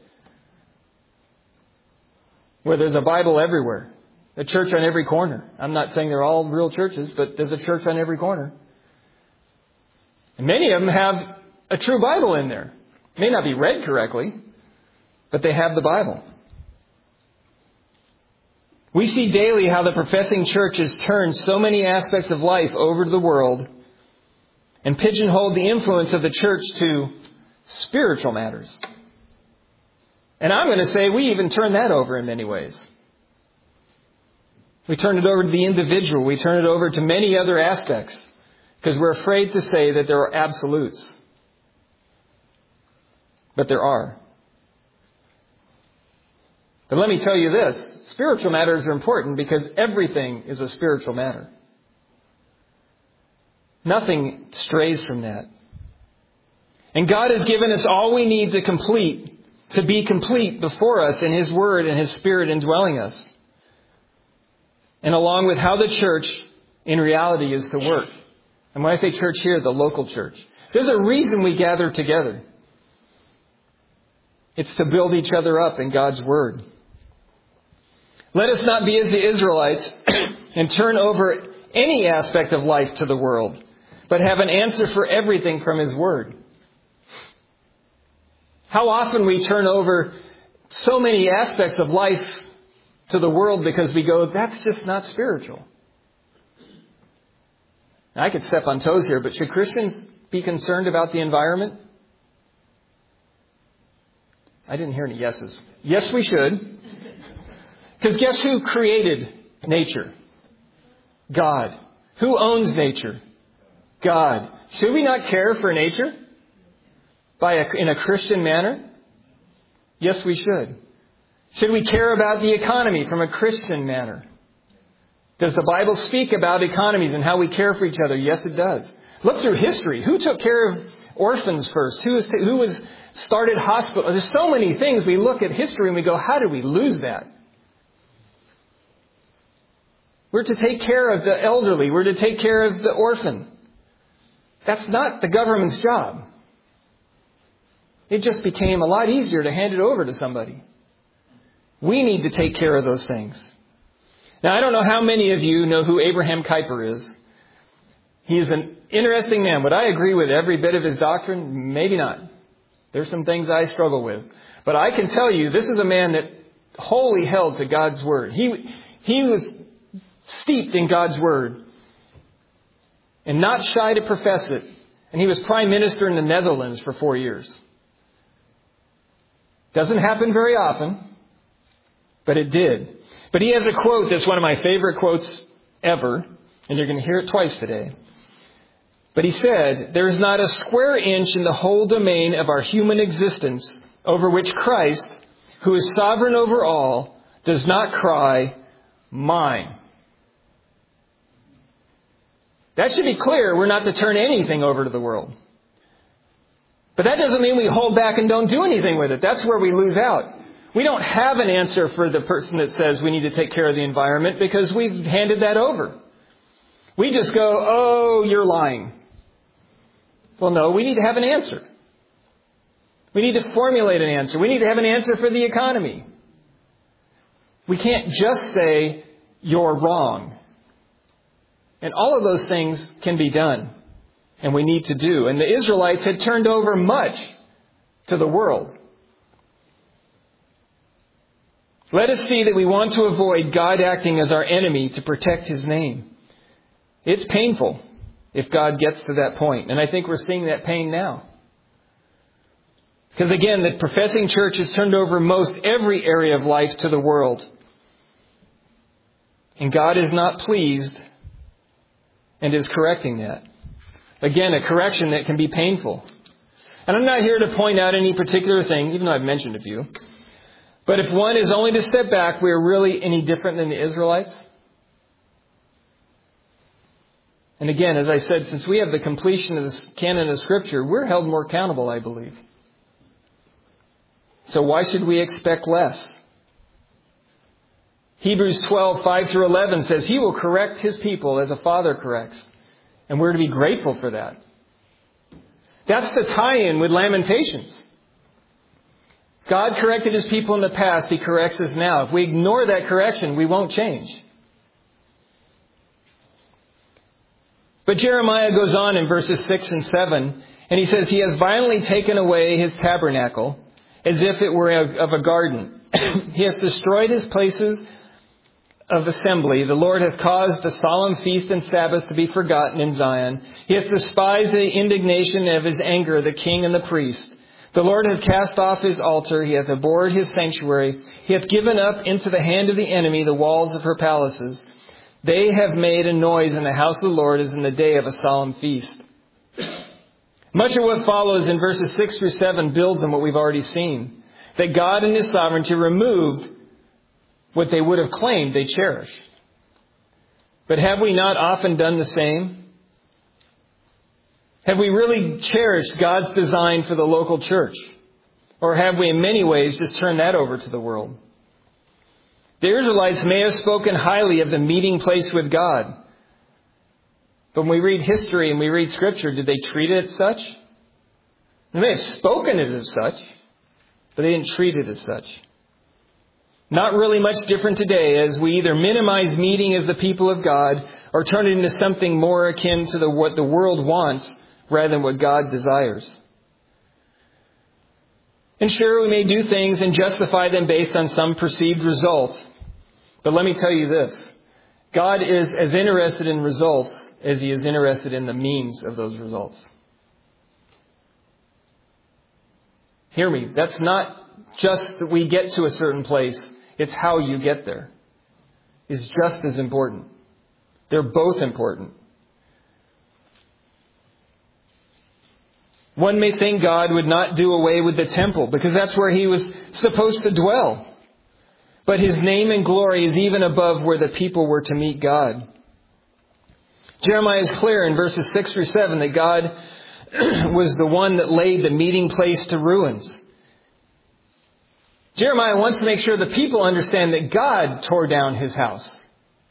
where there's a Bible everywhere, a church on every corner. I'm not saying they're all real churches, but there's a church on every corner. And many of them have a true Bible in there. It may not be read correctly, but they have the Bible. We see daily how the professing church has turned so many aspects of life over to the world and pigeonholed the influence of the church to spiritual matters. And I'm going to say we even turn that over in many ways. We turn it over to the individual. We turn it over to many other aspects because we're afraid to say that there are absolutes. But there are. But let me tell you this. Spiritual matters are important because everything is a spiritual matter. Nothing strays from that. And God has given us all we need to complete, to be complete before us in His Word and His Spirit indwelling us. And along with how the church in reality is to work. And when I say church here, the local church. There's a reason we gather together. It's to build each other up in God's Word. Let us not be as the Israelites and turn over any aspect of life to the world, but have an answer for everything from His Word. How often we turn over so many aspects of life to the world because we go, that's just not spiritual. Now, I could step on toes here, but should Christians be concerned about the environment? I didn't hear any yeses. Yes, we should. Because guess who created nature? God. Who owns nature? God. Should we not care for nature by a, in a Christian manner? Yes, we should. Should we care about the economy from a Christian manner? Does the Bible speak about economies and how we care for each other? Yes, it does. Look through history. Who took care of orphans first? Who was, who was started hospitals? There's so many things. We look at history and we go, how did we lose that? We're to take care of the elderly. We're to take care of the orphan. That's not the government's job. It just became a lot easier to hand it over to somebody. We need to take care of those things. Now, I don't know how many of you know who Abraham Kuyper is. He's an interesting man. Would I agree with every bit of his doctrine? Maybe not. There's some things I struggle with. But I can tell you, this is a man that wholly held to God's Word. He, he was steeped in God's Word and not shy to profess it. And he was Prime Minister in the Netherlands for four years. Doesn't happen very often, but it did. But he has a quote that's one of my favorite quotes ever, and you're going to hear it twice today. But he said, "There is not a square inch in the whole domain of our human existence over which Christ, who is sovereign over all, does not cry, 'Mine.'" That should be clear. We're not to turn anything over to the world. But that doesn't mean we hold back and don't do anything with it. That's where we lose out. We don't have an answer for the person that says we need to take care of the environment because we've handed that over. We just go, "Oh, you're lying." Well, no, we need to have an answer. We need to formulate an answer. We need to have an answer for the economy. We can't just say, "You're wrong." And all of those things can be done. And we need to do. And the Israelites had turned over much to the world. Let us see that we want to avoid God acting as our enemy to protect His name. It's painful if God gets to that point. And I think we're seeing that pain now. Because again, the professing church has turned over most every area of life to the world. And God is not pleased and is correcting that. Again, a correction that can be painful. And I'm not here to point out any particular thing, even though I've mentioned a few. But if one is only to step back, we are really any different than the Israelites? And again, as I said, since we have the completion of the canon of Scripture, we're held more accountable, I believe. So why should we expect less? Hebrews twelve, five through eleven says, He will correct His people as a father corrects. And we're to be grateful for that. That's the tie-in with Lamentations. God corrected his people in the past. He corrects us now. If we ignore that correction, we won't change. But Jeremiah goes on in verses six and seven, and he says, he has violently taken away his tabernacle as if it were of a garden. He has destroyed his places of assembly. The Lord hath caused the solemn feast and Sabbath to be forgotten in Zion. He hath despised the indignation of his anger, the king and the priest. The Lord hath cast off his altar. He hath abhorred his sanctuary. He hath given up into the hand of the enemy the walls of her palaces. They have made a noise in the house of the Lord as in the day of a solemn feast. Much of what follows in verses six through seven builds on what we've already seen. That God in his sovereignty removed what they would have claimed they cherished. But have we not often done the same? Have we really cherished God's design for the local church? Or have we in many ways just turned that over to the world? The Israelites may have spoken highly of the meeting place with God. But when we read history and we read Scripture, did they treat it as such? They may have spoken it as such, but they didn't treat it as such. Not really much different today, as we either minimize meeting as the people of God or turn it into something more akin to the, what the world wants rather than what God desires. And sure, we may do things and justify them based on some perceived result. But let me tell you this. God is as interested in results as he is interested in the means of those results. Hear me. That's not just that we get to a certain place. It's how you get there. It's just as important. They're both important. One may think God would not do away with the temple because that's where he was supposed to dwell. But his name and glory is even above where the people were to meet God. Jeremiah is clear in verses six through seven that God was the one that laid the meeting place to ruins. Jeremiah wants to make sure the people understand that God tore down his house.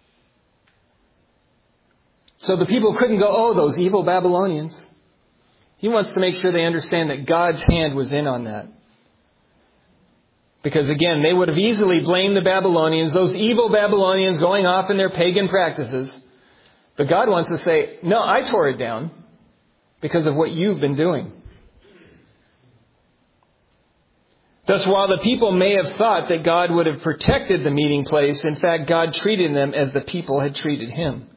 So the people couldn't go, oh, those evil Babylonians. He wants to make sure they understand that God's hand was in on that. Because again, they would have easily blamed the Babylonians, those evil Babylonians going off in their pagan practices. But God wants to say, no, I tore it down because of what you've been doing. Thus, while the people may have thought that God would have protected the meeting place, in fact, God treated them as the people had treated him.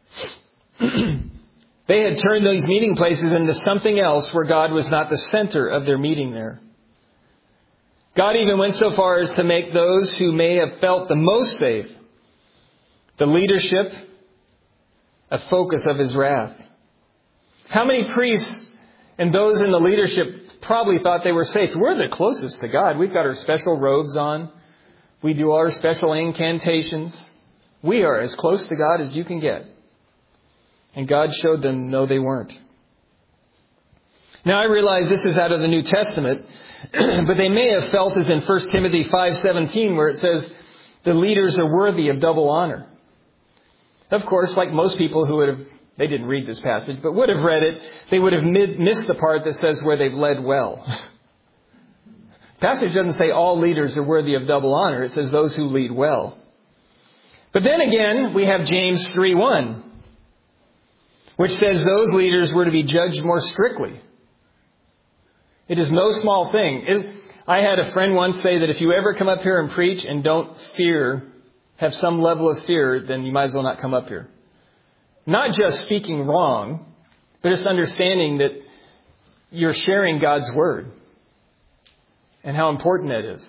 They had turned these meeting places into something else where God was not the center of their meeting there. God even went so far as to make those who may have felt the most safe, the leadership, a focus of his wrath. How many priests and those in the leadership probably thought they were safe? We're the closest to God. We've got our special robes on. We do our special incantations. We are as close to God as you can get. And God showed them, no, they weren't. Now, I realize this is out of the New Testament, but they may have felt as in First Timothy five seventeen, where it says, the leaders are worthy of double honor. Of course, like most people who would have, they didn't read this passage, but would have read it, they would have missed the part that says where they've led well. The passage doesn't say all leaders are worthy of double honor. It says those who lead well. But then again, we have James three one. Which says those leaders were to be judged more strictly. It is no small thing. I had a friend once say that if you ever come up here and preach and don't fear, have some level of fear, then you might as well not come up here. Not just speaking wrong, but just understanding that you're sharing God's word and how important that is.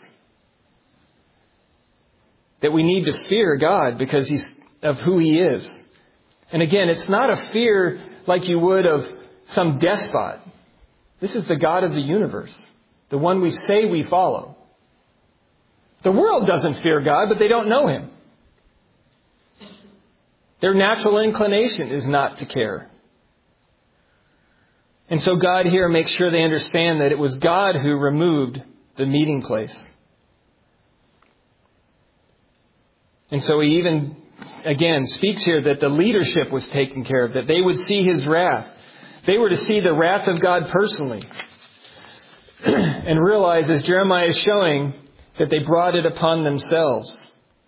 That we need to fear God because he's of who he is. And again, it's not a fear like you would of some despot. This is the God of the universe, the one we say we follow. The world doesn't fear God, but they don't know him. Their natural inclination is not to care. And so God here makes sure they understand that it was God who removed the meeting place. And so he even, again, speaks here that the leadership was taken care of, that they would see his wrath, They were to see the wrath of God personally and realize, as Jeremiah is showing, that they brought it upon themselves.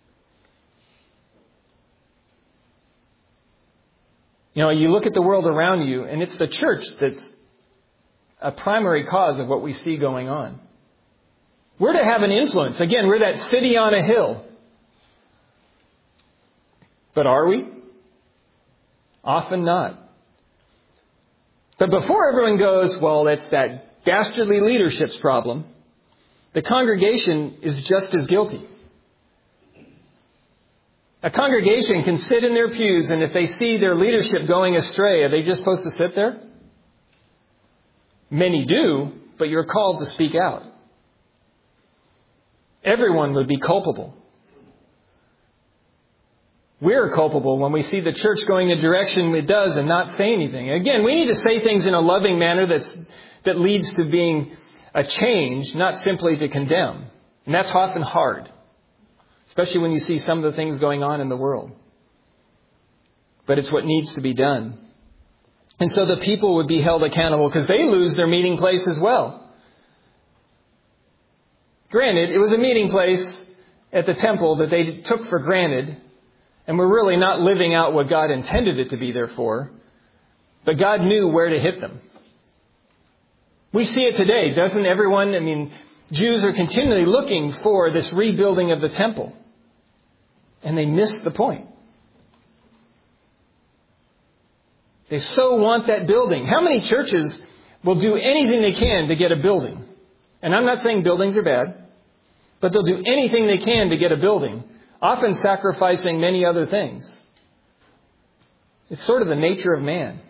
You know, you look at the world around you, and it's the church that's a primary cause of what we see going on. We're to have an influence. Again, we're that city on a hill. But are we? Often not. But before everyone goes, well, that's that dastardly leadership's problem, the congregation is just as guilty. A congregation can sit in their pews, and if they see their leadership going astray, are they just supposed to sit there? Many do, but you're called to speak out. Everyone would be culpable. We're culpable when we see the church going the direction it does and not say anything. Again, we need to say things in a loving manner that's, that leads to being a change, not simply to condemn. And that's often hard, especially when you see some of the things going on in the world. But it's what needs to be done. And so the people would be held accountable because they lose their meeting place as well. Granted, it was a meeting place at the temple that they took for granted, and were really not living out what God intended it to be there for. But God knew where to hit them. We see it today, doesn't everyone? I mean, Jews are continually looking for this rebuilding of the temple. And they miss the point. They so want that building. How many churches will do anything they can to get a building? And I'm not saying buildings are bad, but they'll do anything they can to get a building, often sacrificing many other things. It's sort of the nature of man.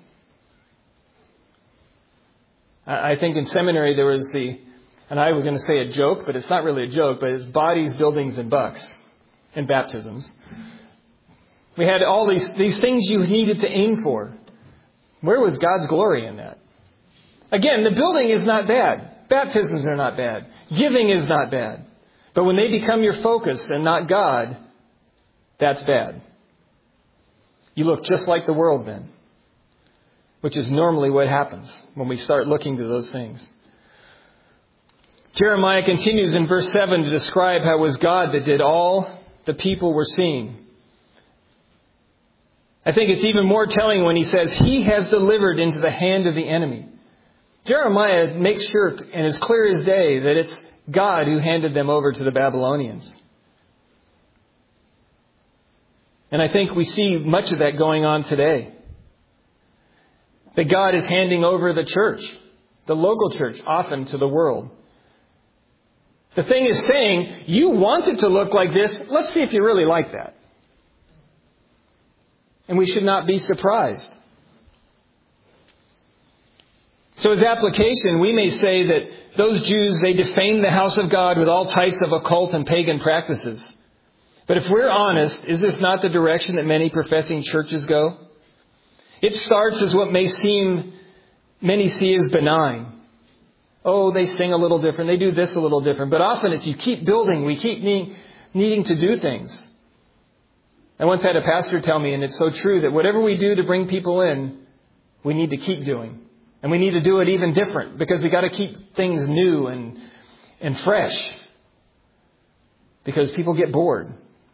I think in seminary there was the, and I was going to say a joke, but it's not really a joke, but it's bodies, buildings, and bucks in baptisms. We had all these, these things you needed to aim for. Where was God's glory in that? Again, the building is not bad. Baptisms are not bad. Giving is not bad. But when they become your focus and not God, that's bad. You look just like the world then, which is normally what happens when we start looking to those things. Jeremiah continues in verse seven to describe how it was God that did all the people were seeing. I think it's even more telling when he says, He has delivered into the hand of the enemy. Jeremiah makes sure, and is clear as day, that it's God who handed them over to the Babylonians. And I think we see much of that going on today. That God is handing over the church, the local church, often to the world. The thing is saying, you want it to look like this. Let's see if you really like that. And we should not be surprised. So as application, we may say that those Jews, they defamed the house of God with all types of occult and pagan practices. But if we're honest, is this not the direction that many professing churches go? It starts as what may seem, many see as benign. Oh, they sing a little different. They do this a little different. But often as you keep building, we keep needing, needing to do things. I once had a pastor tell me, and it's so true, that whatever we do to bring people in, we need to keep doing. And we need to do it even different because we got to keep things new and, and fresh. Because people get bored.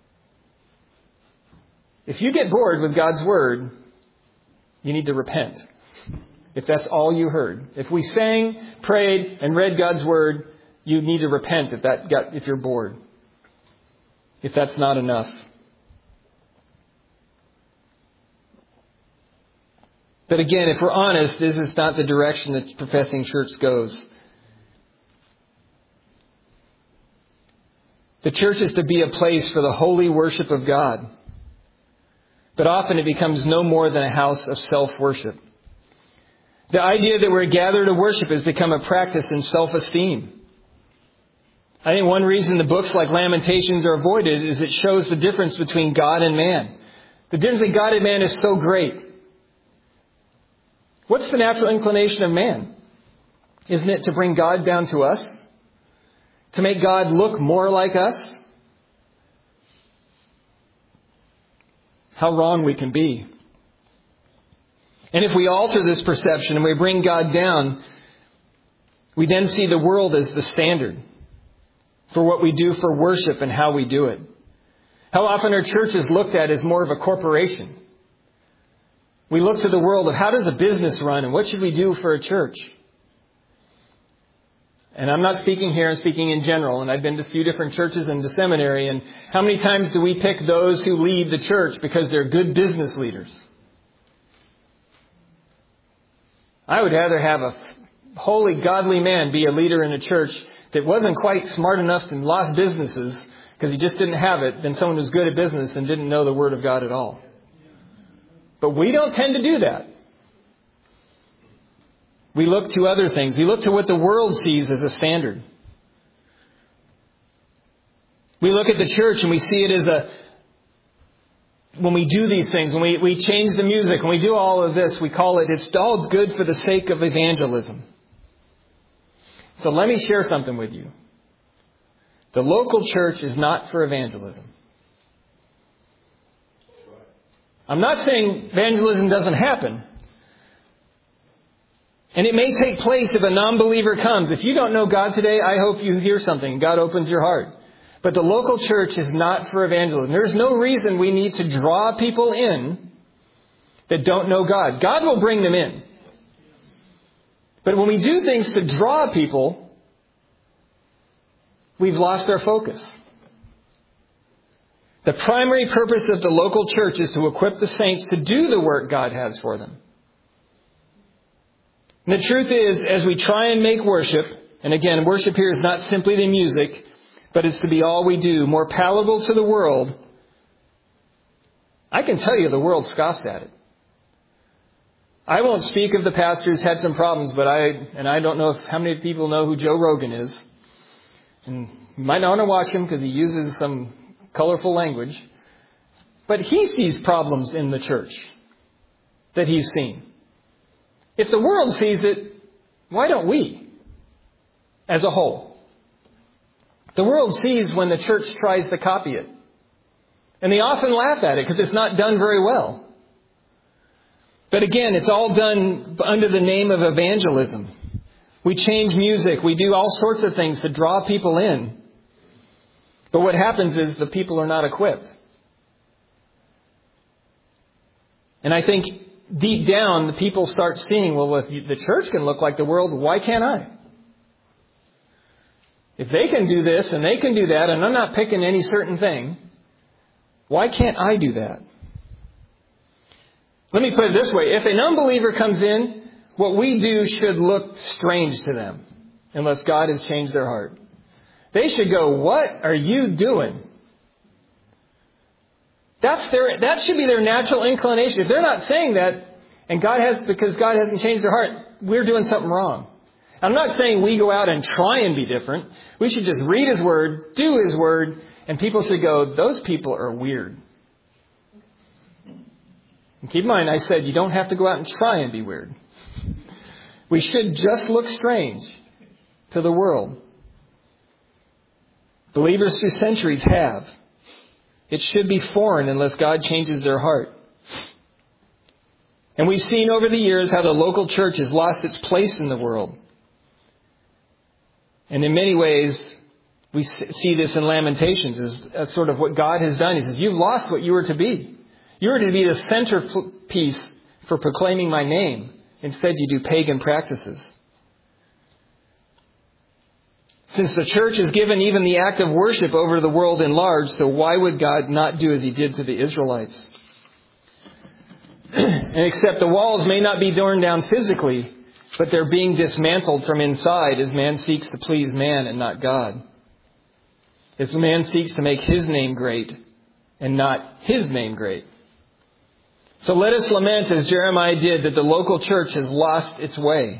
If you get bored with God's Word, you need to repent. If that's all you heard. If we sang, prayed, and read God's Word, you need to repent if that got, if you're bored. If that's not enough. But again, if we're honest, this is not the direction that professing church goes. The church is to be a place for the holy worship of God. But often it becomes no more than a house of self-worship. The idea that we're gathered to worship has become a practice in self-esteem. I think one reason the books like Lamentations are avoided is it shows the difference between God and man. The difference between God and man is so great. What's the natural inclination of man? Isn't it to bring God down to us? To make God look more like us? How wrong we can be. And if we alter this perception and we bring God down, we then see the world as the standard for what we do for worship and how we do it. How often are churches looked at as more of a corporation? We look to the world of how does a business run and what should we do for a church? And I'm not speaking here, I'm speaking in general. And I've been to a few different churches and the seminary. And how many times do we pick those who lead the church because they're good business leaders? I would rather have a holy, godly man be a leader in a church that wasn't quite smart enough and lost businesses because he just didn't have it than someone who's good at business and didn't know the Word of God at all. But we don't tend to do that. We look to other things. We look to what the world sees as a standard. We look at the church and we see it as a, when we do these things, when we, we change the music, when we do all of this, we call it, it's all good for the sake of evangelism. So let me share something with you. The local church is not for evangelism. I'm not saying evangelism doesn't happen. And it may take place if a non-believer comes. If you don't know God today, I hope you hear something and God opens your heart. But the local church is not for evangelism. There's no reason we need to draw people in that don't know God. God will bring them in. But when we do things to draw people, we've lost our focus. The primary purpose of the local church is to equip the saints to do the work God has for them. And the truth is, as we try and make worship, and again, worship here is not simply the music, but it's to be all we do, more palatable to the world, I can tell you the world scoffs at it. I won't speak of the pastor who's had some problems, but I, and I don't know if how many people know who Joe Rogan is. And you might not want to watch him because he uses some colorful language. But he sees problems in the church that he's seen. If the world sees it, why don't we? As a whole. The world sees when the church tries to copy it. And they often laugh at it because it's not done very well. But again, it's all done under the name of evangelism. We change music. We do all sorts of things to draw people in. But what happens is the people are not equipped. And I think deep down, the people start seeing, well, if the church can look like the world, why can't I? If they can do this and they can do that, and I'm not picking any certain thing, why can't I do that? Let me put it this way. If an unbeliever comes in, what we do should look strange to them, unless God has changed their heart. They should go, what are you doing? That's their, that should be their natural inclination. If they're not saying that, and God has, because God hasn't changed their heart, we're doing something wrong. I'm not saying we go out and try and be different. We should just read His Word, do His Word, and people should go, those people are weird. And keep in mind, I said you don't have to go out and try and be weird. We should just look strange to the world. Believers through centuries have. It should be foreign unless God changes their heart. And we've seen over the years how the local church has lost its place in the world. And in many ways, we see this in Lamentations as, as sort of what God has done. He says, you've lost what you were to be. You were to be the centerpiece for proclaiming my name. Instead, you do pagan practices. Since the church has given even the act of worship over to the world in large, so why would God not do as He did to the Israelites? And except the walls may not be torn down physically, but they're being dismantled from inside as man seeks to please man and not God. As man seeks to make his name great and not His name great. So let us lament as Jeremiah did that the local church has lost its way.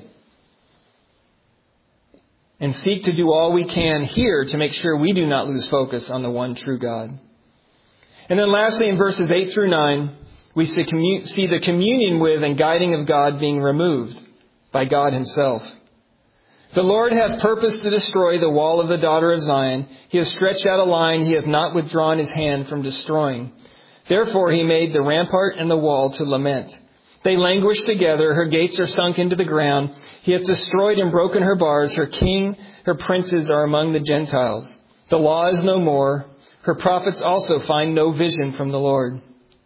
And seek to do all we can here to make sure we do not lose focus on the one true God. And then lastly, in verses eight through nine, we see the communion with and guiding of God being removed by God Himself. The Lord hath purposed to destroy the wall of the daughter of Zion. He has stretched out a line. He hath not withdrawn His hand from destroying. Therefore He made the rampart and the wall to lament. They languish together. Her gates are sunk into the ground. He hath destroyed and broken her bars. Her king, her princes are among the Gentiles. The law is no more. Her prophets also find no vision from the Lord.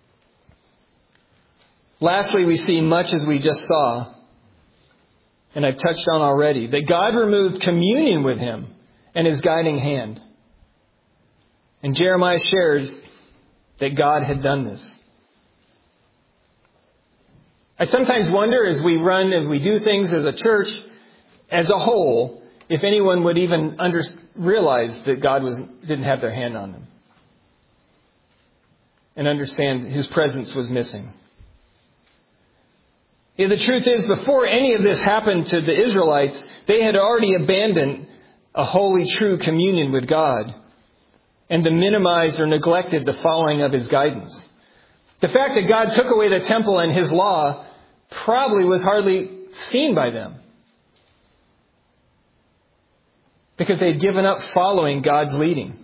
Lastly, we see much as we just saw, and I've touched on already, that God removed communion with him and his guiding hand. And Jeremiah shares that God had done this. I sometimes wonder as we run, as we do things as a church, as a whole, if anyone would even under, realize that God was, didn't have their hand on them. And understand his presence was missing. Yeah, the truth is, before any of this happened to the Israelites, they had already abandoned a holy, true communion with God and the minimized or neglected the following of his guidance. The fact that God took away the temple and his law probably was hardly seen by them, because they had given up following God's leading.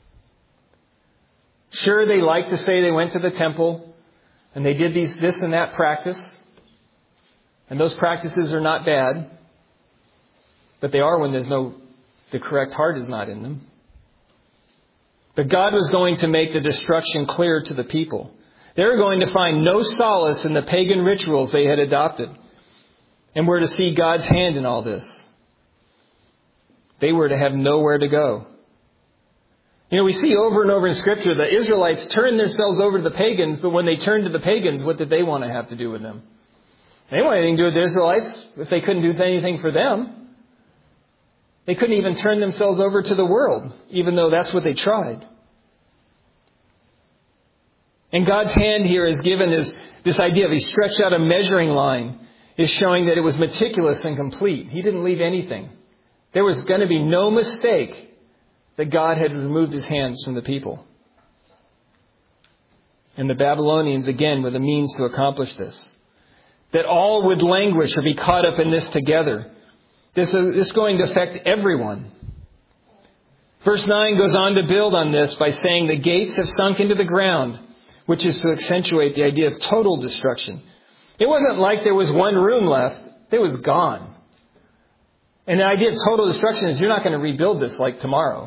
Sure, they like to say they went to the temple and they did these, this and that practice. And those practices are not bad. But they are when there's no, the correct heart is not in them. But God was going to make the destruction clear to the people. They were going to find no solace in the pagan rituals they had adopted. And were to see God's hand in all this. They were to have nowhere to go. You know, we see over and over in Scripture the Israelites turned themselves over to the pagans, but when they turned to the pagans, what did they want to have to do with them? They didn't want anything to do with the Israelites if they couldn't do anything for them. They couldn't even turn themselves over to the world, even though that's what they tried. And God's hand here is given as this idea of he stretched out a measuring line, is showing that it was meticulous and complete. He didn't leave anything. There was going to be no mistake that God had removed his hands from the people. And the Babylonians, again, were the means to accomplish this. That all would languish or be caught up in this together. This is, this is going to affect everyone. Verse nine goes on to build on this by saying the gates have sunk into the ground, which is to accentuate the idea of total destruction. It wasn't like there was one room left. It was gone. And the idea of total destruction is you're not going to rebuild this like tomorrow.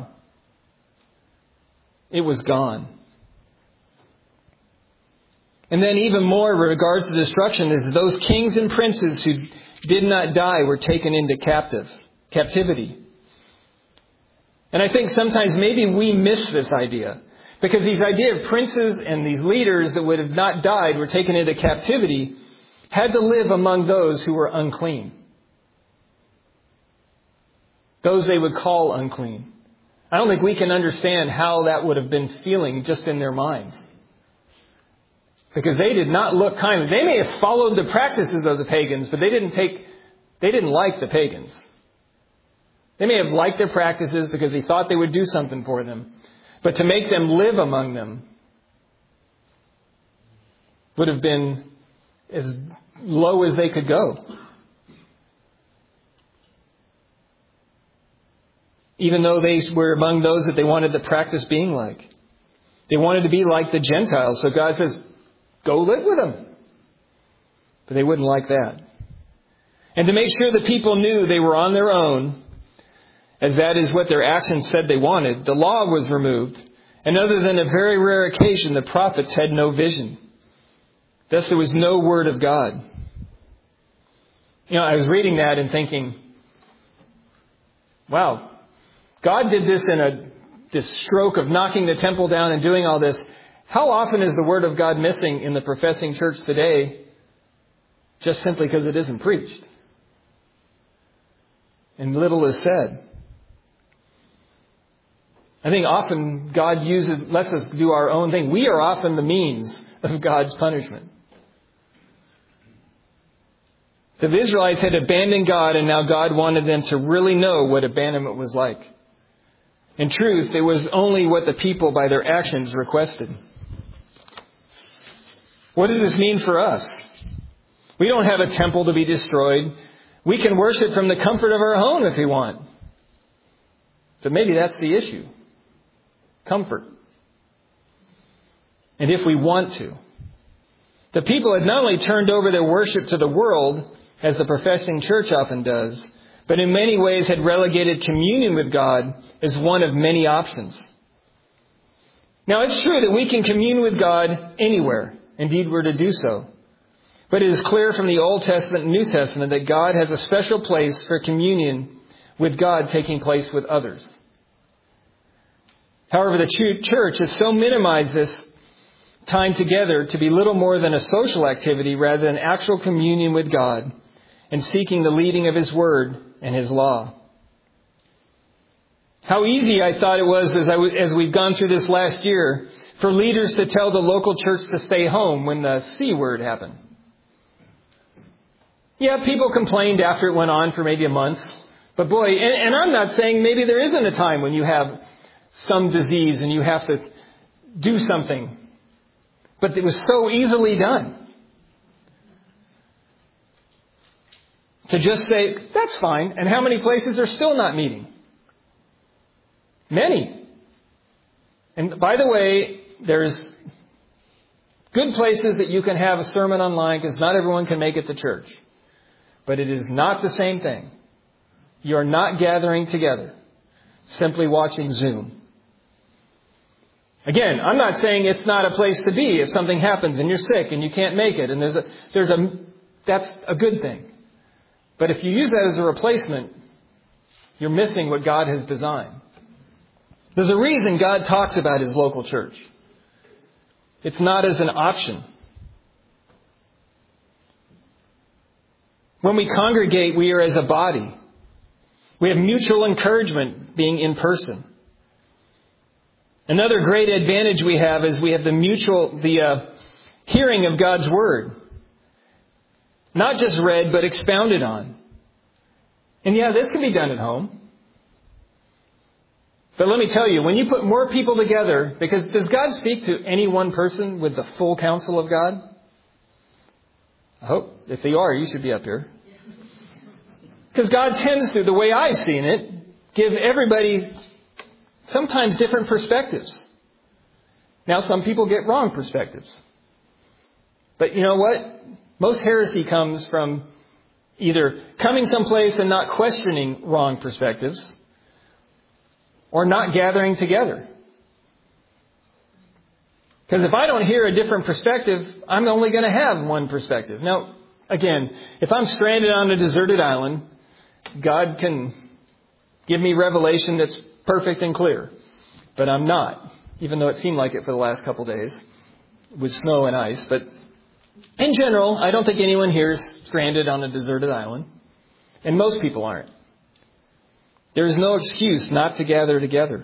It was gone. And then even more in regards to destruction is those kings and princes who did not die were taken into captive captivity. And I think sometimes maybe we miss this idea. Because these idea of princes and these leaders that would have not died were taken into captivity had to live among those who were unclean. Those they would call unclean. I don't think we can understand how that would have been feeling just in their minds. Because they did not look kindly. They may have followed the practices of the pagans, but they didn't take, they didn't like the pagans. They may have liked their practices because they thought they would do something for them. But to make them live among them would have been as low as they could go. Even though they were among those that they wanted the practice being like. They wanted to be like the Gentiles. So God says, go live with them. But they wouldn't like that. And to make sure the people knew they were on their own, as that is what their actions said they wanted, the law was removed. And other than a very rare occasion, the prophets had no vision. Thus there was no word of God. You know, I was reading that and thinking, wow, God did this in a this stroke of knocking the temple down and doing all this. How often is the word of God missing in the professing church today just simply because it isn't preached? And little is said. I think often God uses, lets us do our own thing. We are often the means of God's punishment. The Israelites had abandoned God, and now God wanted them to really know what abandonment was like. In truth, it was only what the people by their actions requested. What does this mean for us? We don't have a temple to be destroyed. We can worship from the comfort of our home if we want. But maybe that's the issue. Comfort. And if we want to. The people had not only turned over their worship to the world, as the professing church often does, but in many ways had relegated communion with God as one of many options. Now, it's true that we can commune with God anywhere. Indeed, we're to do so. But it is clear from the Old Testament and New Testament that God has a special place for communion with God taking place with others. However, the church has so minimized this time together to be little more than a social activity rather than actual communion with God and seeking the leading of His Word and His law. How easy I thought it was as, I w- as we've gone through this last year for leaders to tell the local church to stay home when the C word happened. Yeah, people complained after it went on for maybe a month. But boy, and, and I'm not saying maybe there isn't a time when you have some disease and you have to do something. But it was so easily done. To just say, that's fine. And how many places are still not meeting? Many. And by the way, there's good places that you can have a sermon online because not everyone can make it to church. But it is not the same thing. You're not gathering together, simply watching Zoom. Again, I'm not saying it's not a place to be if something happens and you're sick and you can't make it. And there's a, there's a, that's a good thing. But if you use that as a replacement, you're missing what God has designed. There's a reason God talks about His local church. It's not as an option. When we congregate, we are as a body. We have mutual encouragement being in person. Another great advantage we have is we have the mutual, the uh, hearing of God's Word. Not just read, but expounded on. And yeah, this can be done at home. But let me tell you, when you put more people together, because does God speak to any one person with the full counsel of God? I hope. If you are, you should be up here. Because God tends to, the way I've seen it, give everybody sometimes different perspectives. Now, some people get wrong perspectives. But you know what? Most heresy comes from either coming someplace and not questioning wrong perspectives, or not gathering together. Because if I don't hear a different perspective, I'm only going to have one perspective. Now, again, if I'm stranded on a deserted island, God can give me revelation that's perfect and clear. But I'm not, even though it seemed like it for the last couple days with snow and ice. But in general, I don't think anyone here is stranded on a deserted island. And most people aren't. There is no excuse not to gather together.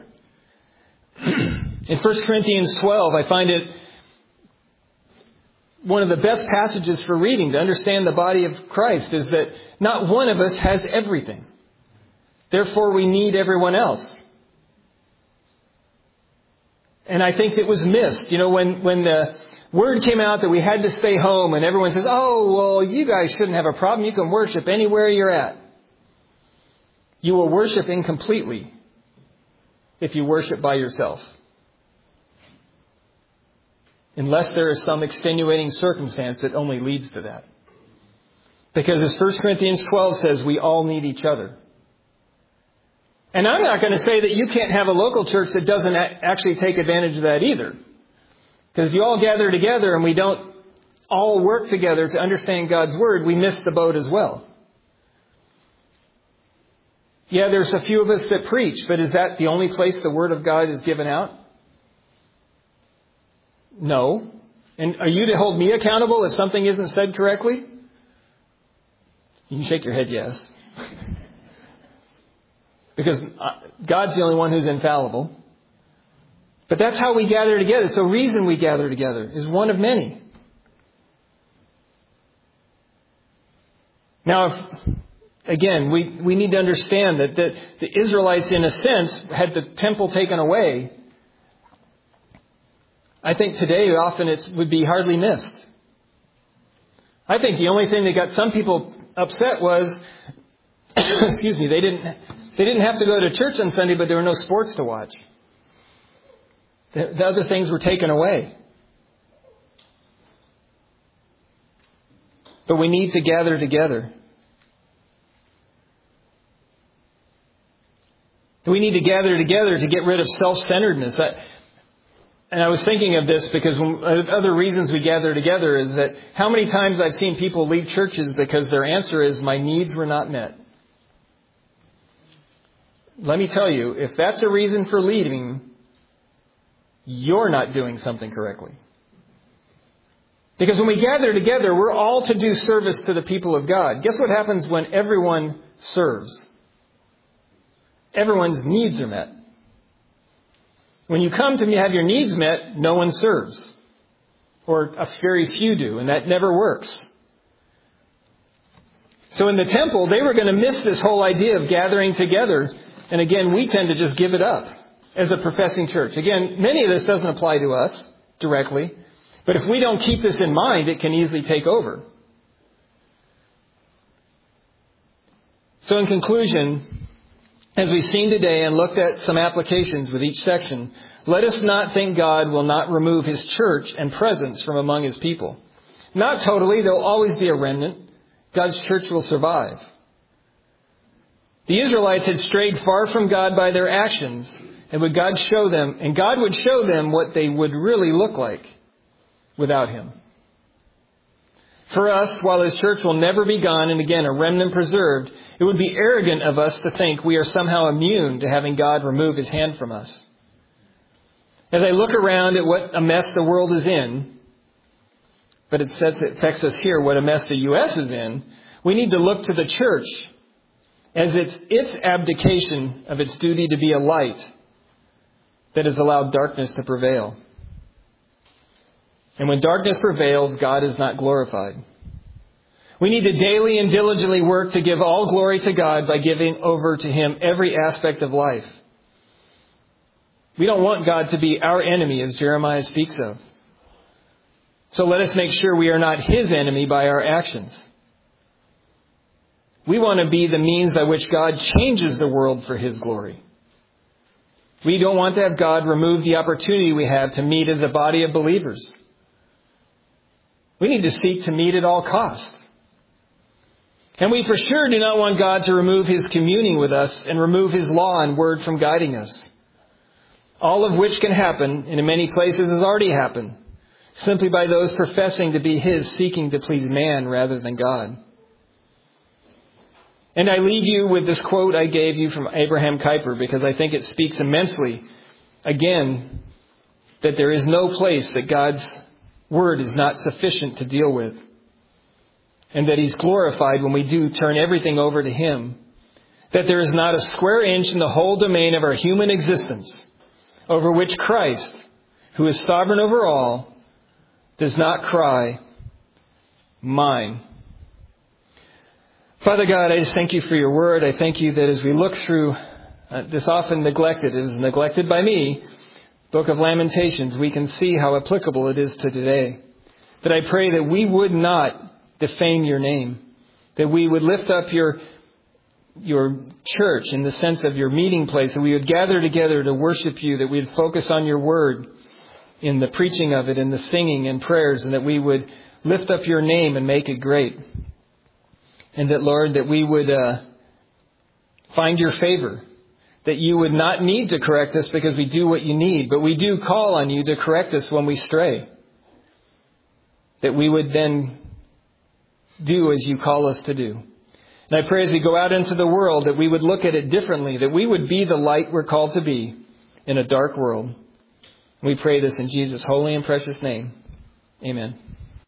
In First Corinthians twelve, I find it one of the best passages for reading to understand the body of Christ is that not one of us has everything. Therefore, we need everyone else. And I think it was missed. You know, when, when the word came out that we had to stay home and everyone says, oh, well, you guys shouldn't have a problem. You can worship anywhere you're at. You will worship incompletely if you worship by yourself. Unless there is some extenuating circumstance that only leads to that. Because as First Corinthians twelve says, we all need each other. And I'm not going to say that you can't have a local church that doesn't actually take advantage of that either. Because if you all gather together and we don't all work together to understand God's Word, we miss the boat as well. Yeah, there's a few of us that preach, but is that the only place the Word of God is given out? No. And are you to hold me accountable if something isn't said correctly? You can shake your head yes. Because God's the only one who's infallible. But that's how we gather together. So reason we gather together is one of many. Now, if, again, we, we need to understand that the, the Israelites, in a sense, had the temple taken away. I think today often it would be hardly missed. I think the only thing that got some people upset was, excuse me, they didn't they didn't have to go to church on Sunday, but there were no sports to watch. The, the other things were taken away. But we need to gather together. We need to gather together to get rid of self-centeredness. I, and I was thinking of this because one of the other reasons we gather together is that how many times I've seen people leave churches because their answer is, my needs were not met. Let me tell you, if that's a reason for leaving, you're not doing something correctly. Because when we gather together, we're all to do service to the people of God. Guess what happens when everyone serves? Everyone's needs are met. When you come to have your needs met, no one serves. Or a very few do, and that never works. So in the temple, they were going to miss this whole idea of gathering together. And again, we tend to just give it up as a professing church. Again, many of this doesn't apply to us directly. But if we don't keep this in mind, it can easily take over. So in conclusion, as we've seen today and looked at some applications with each section, let us not think God will not remove His church and presence from among His people. Not totally. There will always be a remnant. God's church will survive. The Israelites had strayed far from God by their actions, and would God show them, and God would show them what they would really look like without Him. For us, while His church will never be gone, and again, a remnant preserved, it would be arrogant of us to think we are somehow immune to having God remove His hand from us. As I look around at what a mess the world is in, but it says it affects us here what a mess the U S is in, we need to look to the church as it's its abdication of its duty to be a light that has allowed darkness to prevail. And when darkness prevails, God is not glorified. We need to daily and diligently work to give all glory to God by giving over to Him every aspect of life. We don't want God to be our enemy, as Jeremiah speaks of. So let us make sure we are not His enemy by our actions. We want to be the means by which God changes the world for His glory. We don't want to have God remove the opportunity we have to meet as a body of believers. We need to seek to meet at all costs. And we for sure do not want God to remove His communing with us and remove His law and word from guiding us. All of which can happen, and in many places has already happened, simply by those professing to be His, seeking to please man rather than God. And I leave you with this quote I gave you from Abraham Kuyper, because I think it speaks immensely, again, that there is no place that God's word is not sufficient to deal with. And that He's glorified when we do turn everything over to Him. That there is not a square inch in the whole domain of our human existence over which Christ, who is sovereign over all, does not cry, mine. Father God, I just thank You for Your word. I thank You that as we look through uh, this often neglected, it is neglected by me, Book of Lamentations, we can see how applicable it is to today. That I pray that we would not defame Your name, that we would lift up Your Your church in the sense of Your meeting place, that we would gather together to worship You, that we would focus on Your word in the preaching of it, in the singing and prayers, and that we would lift up Your name and make it great. And that, Lord, that we would uh, find Your favor. That You would not need to correct us because we do what You need, but we do call on You to correct us when we stray. That we would then do as You call us to do. And I pray as we go out into the world that we would look at it differently, that we would be the light we're called to be in a dark world. We pray this in Jesus' holy and precious name. Amen.